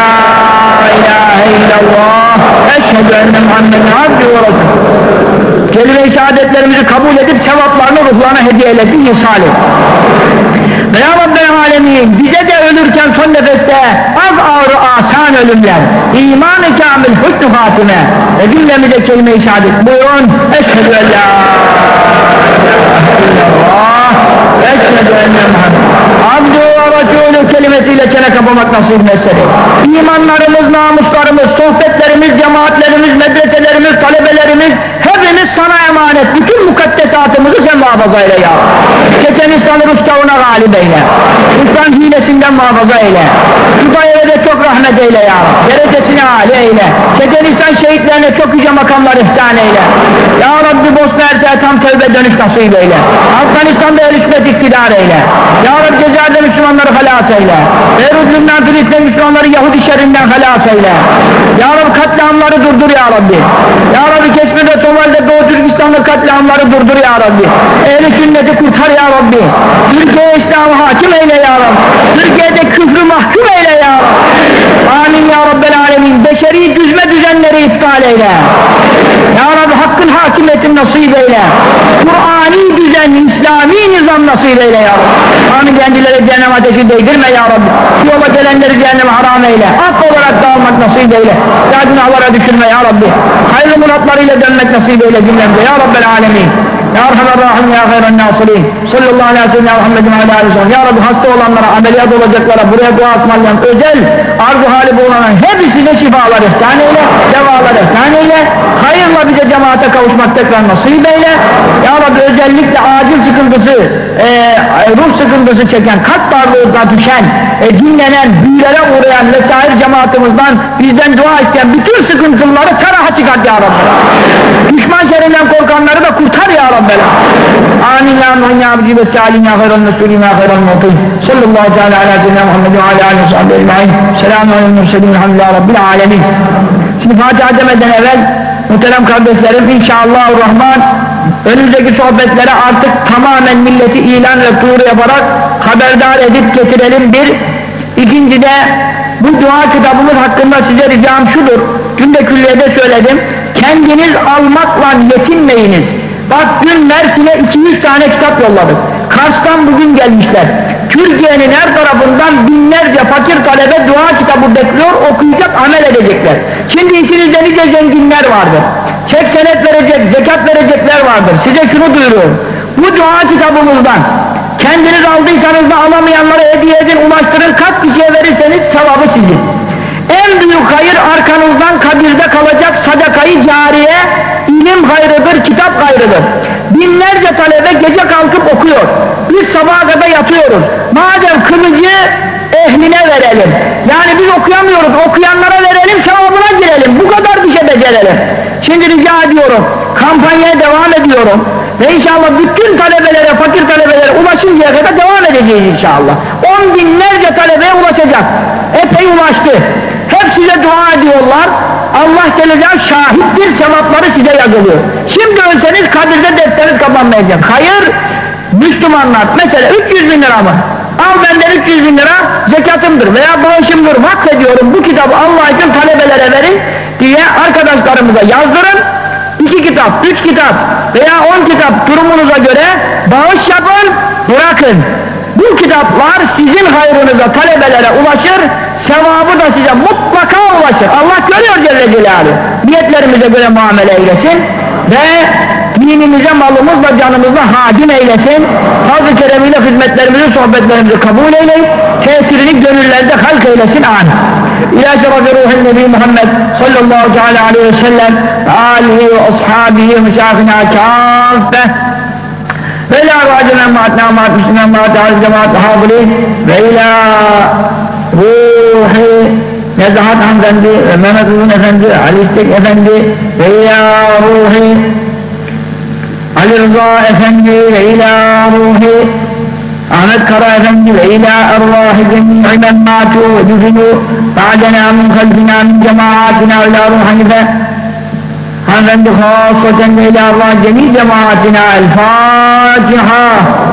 ilahe illallah, eşhedü enne Muhammeden abdühü ve resulühü. Kelime-i şehadetlerimizi kabul edip sevaplarını ruhlarına hediye eyledik, ihsal et. Ve ya Rabbel alemin, bize de ölürken son nefeste az ağır asan ölümler, iman-ı kamil, hüsnü hatime, ve cümlemize kelime-i şehadet, buyurun. Eşhedü en la ilahe illallah, eşhedü enne Muhammeden abdühü ve resulühü kelimesiyle çene kapamak nasip mesele. İmanlarımız, namuslarımız, sohbetlerimiz, cemaatlerimiz, medreselerimiz, talebelerimiz hepimiz sana emanet. Bütün mukaddesatımızı sen muhafaza eyle ya. Çeçenistan'ı Rustav'ına galip eyle. Ruslan hilesinden muhafaza eyle. Dubayev'e de çok rahmet eyle ya. Derecesini âli eyle. Çeçenistan şehitlerine çok yüce makamlar ihsan eyle. Ya Rabbi Bosna Hersek'e tam tevbe dönüş nasip eyle. Afganistan'da el hükmet iktidar eyle. Ya Rabbi Cezayir'de Müslümanları halas eyle. Beyrut, Lübnan, Filistin Müslümanları Yahudi şerrinden halas eyle. Ya Rabbi katliamları durdur ya Rabbi. Ya Rabbi Keşmir'de, Somali'de, Doğu Türkistan'da katliamları durdur ya Rabbi. Ehl-i sünneti kurtar ya Rabbi. Türkiye'ye İslam'ı hakim eyle ya Rabbi. Türkiye'de küfrü mahkum eyle ya Rabbi. Amin ya Rabbel alemin. Beşeri düzme düzenleri iptal eyle. Ya Rabbi hakkın hakimiyetini nasip eyle. Kur'ani düzen, İslami nizam nasip eyle ya Rabbi. Amin. Kendileri cehennem ateşi değdirme ya Rabbi. Şu yola gelenleri cehenneme haram eyle. Af olarak dağılmak nasip eyle. Ya günahlara düşürme ya Rabbi. Hayırlı muratlarıyla dönmek nasip eyle cümlemde ya Rabbel alemin. Ya Erhamer Rahim ya hayran nasirin. Sallallahu aleyhi ve sellem Muhammedin aleyhi ve sellem. Ya Rabbi hasta olanlara, ameliyat olacaklara, buraya dua ısmarlayan özel arzu hali bulunan hepsine şifalar ihsan eyle, devalar ihsan eyle. Hayırla bize cemaate kavuşmak tekrar nasip eyle. Ya Rabbi özellikle acil sıkıntısı, e, ruh sıkıntısı çeken, kalp darlığına düşen, e, dinlenen, büyülere uğrayan vesaire cemaatimizden bizden dua isteyen bütün sıkıntıları feraha çıkart ya Rabbi. Düşman şerrinden korkanları da kurtar ya Rabbi. Amin ya Nuhun ya Abdi ve Salim ya Hayran Resulüm ya Hayran Mutin. Sallallahu teala ala seyyidina Muhammed ve ala aleyhi ve sahibi ecmaîn. Selamun aleyhi ve murselin elhamdülillahi rabbil alemin. Şimdi Fatiha demeden evvel muhterem kardeşlerim inşallahurrahman önümüzdeki sohbetlere artık tamamen milleti ilan ve duyuru yaparak haberdar edip getirelim bir İkinci de bu dua kitabımız hakkında size ricam şudur. Dün de külliyede söyledim. Kendiniz almakla yetinmeyiniz. Bak dün Mersin'e iki yüz tane kitap yolladık. Kars'tan bugün gelmişler. Türkiye'nin her tarafından binlerce fakir talebe dua kitabı bekliyor, okuyacak, amel edecekler. Şimdi içinizde nice zenginler vardır. Çek senet verecek, zekat verecekler vardır. Size şunu duyuruyorum. Bu dua kitabımızdan kendiniz aldıysanız da alamayanlara hediye edin, ulaştırın. Kaç kişiye verirseniz sevabı sizin. En büyük hayır arkanızdan kabirde kalacak sadakayı cariye, ilim hayrıdır, kitap hayrıdır. Binlerce talebe gece kalkıp okuyor. Biz sabaha kadar yatıyoruz. Madem kılıcı ehline verelim. Yani biz okuyamıyoruz, okuyanlara verelim, sevabına girelim. Bu kadar bir şey becerelim. Şimdi rica ediyorum, kampanyaya devam ediyorum. Ve inşallah bütün talebelere, fakir talebelere ulaşıncaya kadar devam edeceğiz inşallah. On binlerce talebeye ulaşacak. Epey ulaştı. Hep size dua ediyorlar. Allah Celle şahittir, sevapları size yazılıyor. Şimdi ölseniz kabirde defteriniz kapanmayacak. Hayır, Müslümanlar mesela üç yüz bin lira mı? Al benden üç yüz bin lira zekatımdır veya bağışımdır, vakfediyorum bu kitabı Allah için talebelere verin diye arkadaşlarımıza yazdırın. İki kitap, üç kitap veya on kitap durumunuza göre bağış yapın, bırakın. Bu kitaplar sizin hayrınıza, talebelere ulaşır, sevabı da size mutlaka ulaşır. Allah görüyor Celle Celaluhu. Niyetlerimize göre muamele eylesin ve dinimize, malımızla, canımızla hadim eylesin. Fazl-ı keremiyle hizmetlerimizi, sohbetlerimizi kabul eyleyip tesirini gönüllerde halk eylesin. Amin. İlâ şerefi ruhin Nebi Muhammed sallallahu teala aleyhi ve sellem alihi ve ashabihi ve müşâfina kâffe ve ilâ râcime mâtnâ mât müslüme mâtâl cemaat hâzırîn ve ilâ ruhi Nezahat Hanımefendi ve Mehmet Uzun Efendi, Ali İstek Efendi ve ilâ ruhi Ali Rıza Efendi ve ilâ ruhi Ahmet Kara Efendi ve ilâ ervâhi cemî'i men mâtû ve düfilû ba'denâ min kalbinâ min cemaatina ve ilâ ruh Hanife hanımefendi khâsaten ve ilâ ervâhi cemî cemaatina el-Fâtiha.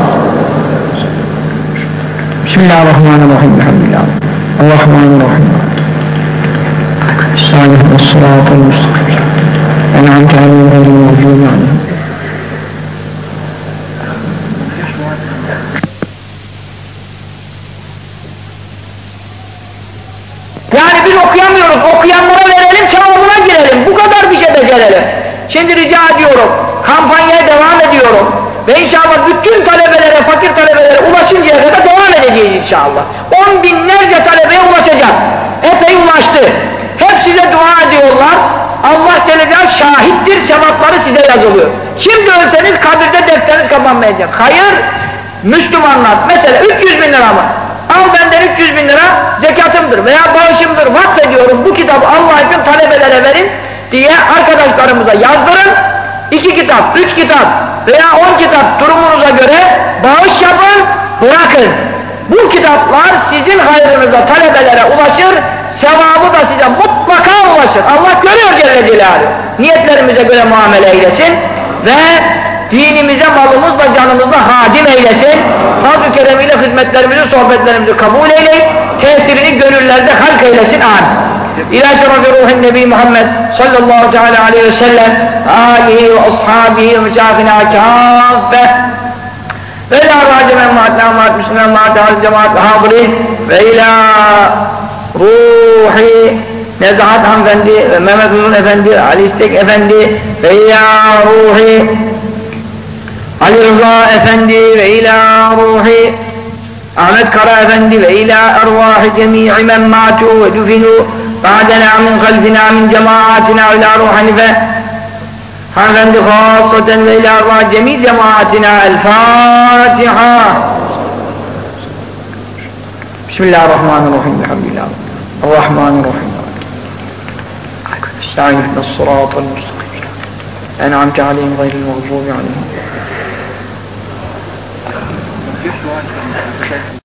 Bismillahirrahmanirrahim. Elhamdülillah. Allahümmâni'rrahim. Sâlih ve sırâtal müstakîm. En'amte aleyhim gayril mağdûbi aleyhim. Yani biz okuyamıyoruz, okuyanlara verelim, sevabına girelim. Bu kadar bir şey becerelim. Şimdi rica ediyorum, kampanyaya devam ediyorum. Ve inşallah bütün talebelere, fakir talebelere ulaşıncaya kadar devam edeceğiz inşallah. On binlerce talebeye ulaşacak. Epey ulaştı. Hep size dua ediyorlar. Allah Celle şahittir, sevapları size yazılıyor. Şimdi ölseniz kabirde defteriniz kapanmayacak. Hayır, Müslümanlar mesela üç yüz bin lira mı? Al benden üç yüz bin lira zekatımdır veya bağışımdır, vakfediyorum bu kitabı Allah için talebelere verin diye arkadaşlarımıza yazdırın. İki kitap, üç kitap veya on kitap durumunuza göre bağış yapın, bırakın. Bu kitaplar sizin hayrınıza, talebelere ulaşır, sevabı da size mutlaka ulaşır. Allah görüyor Celle Celaluhu. Niyetlerimize göre muamele eylesin ve dinimize, malımızla, canımızla hadim eylesin. Fazl-ı keremiyle hizmetlerimizi, sohbetlerimizi kabul eyleyip tesirini gönüllerde halk eylesin. Amin. İlâ şerefi ruhin Nebi Muhammed sallallahu teala aleyhi ve sellem âlihi ve ashabihi ve müşâfina kâffe ve ilâ râcime mâtnâ mât müslüme mâtâl cemaat hâzırîn ve ilâ ruhi Nezahat Hanımefendi ve Mehmet Uzun Efendi, Ali İstek Efendi ve ilâ ruhi Ali Rıza Efendi ve ilâ ruhi Ahmet Kara Efendi ve ilâ ervâhi cemî'i men mâtû ve düfinû ba'denâ min kalbinâ min cemaatina ve ilâ ruh Hanife hanımefendi khâsaten ve ilâ ervâhi cemî cemaatina el-Fâtiha. Bismillahirrahmanirrahim. Elhamdülillah. Errahmanirrahim. Estağfirullah. Es-sırâtal müstakîm. En'amte aleyhim gayril mağdûbi aleyhim.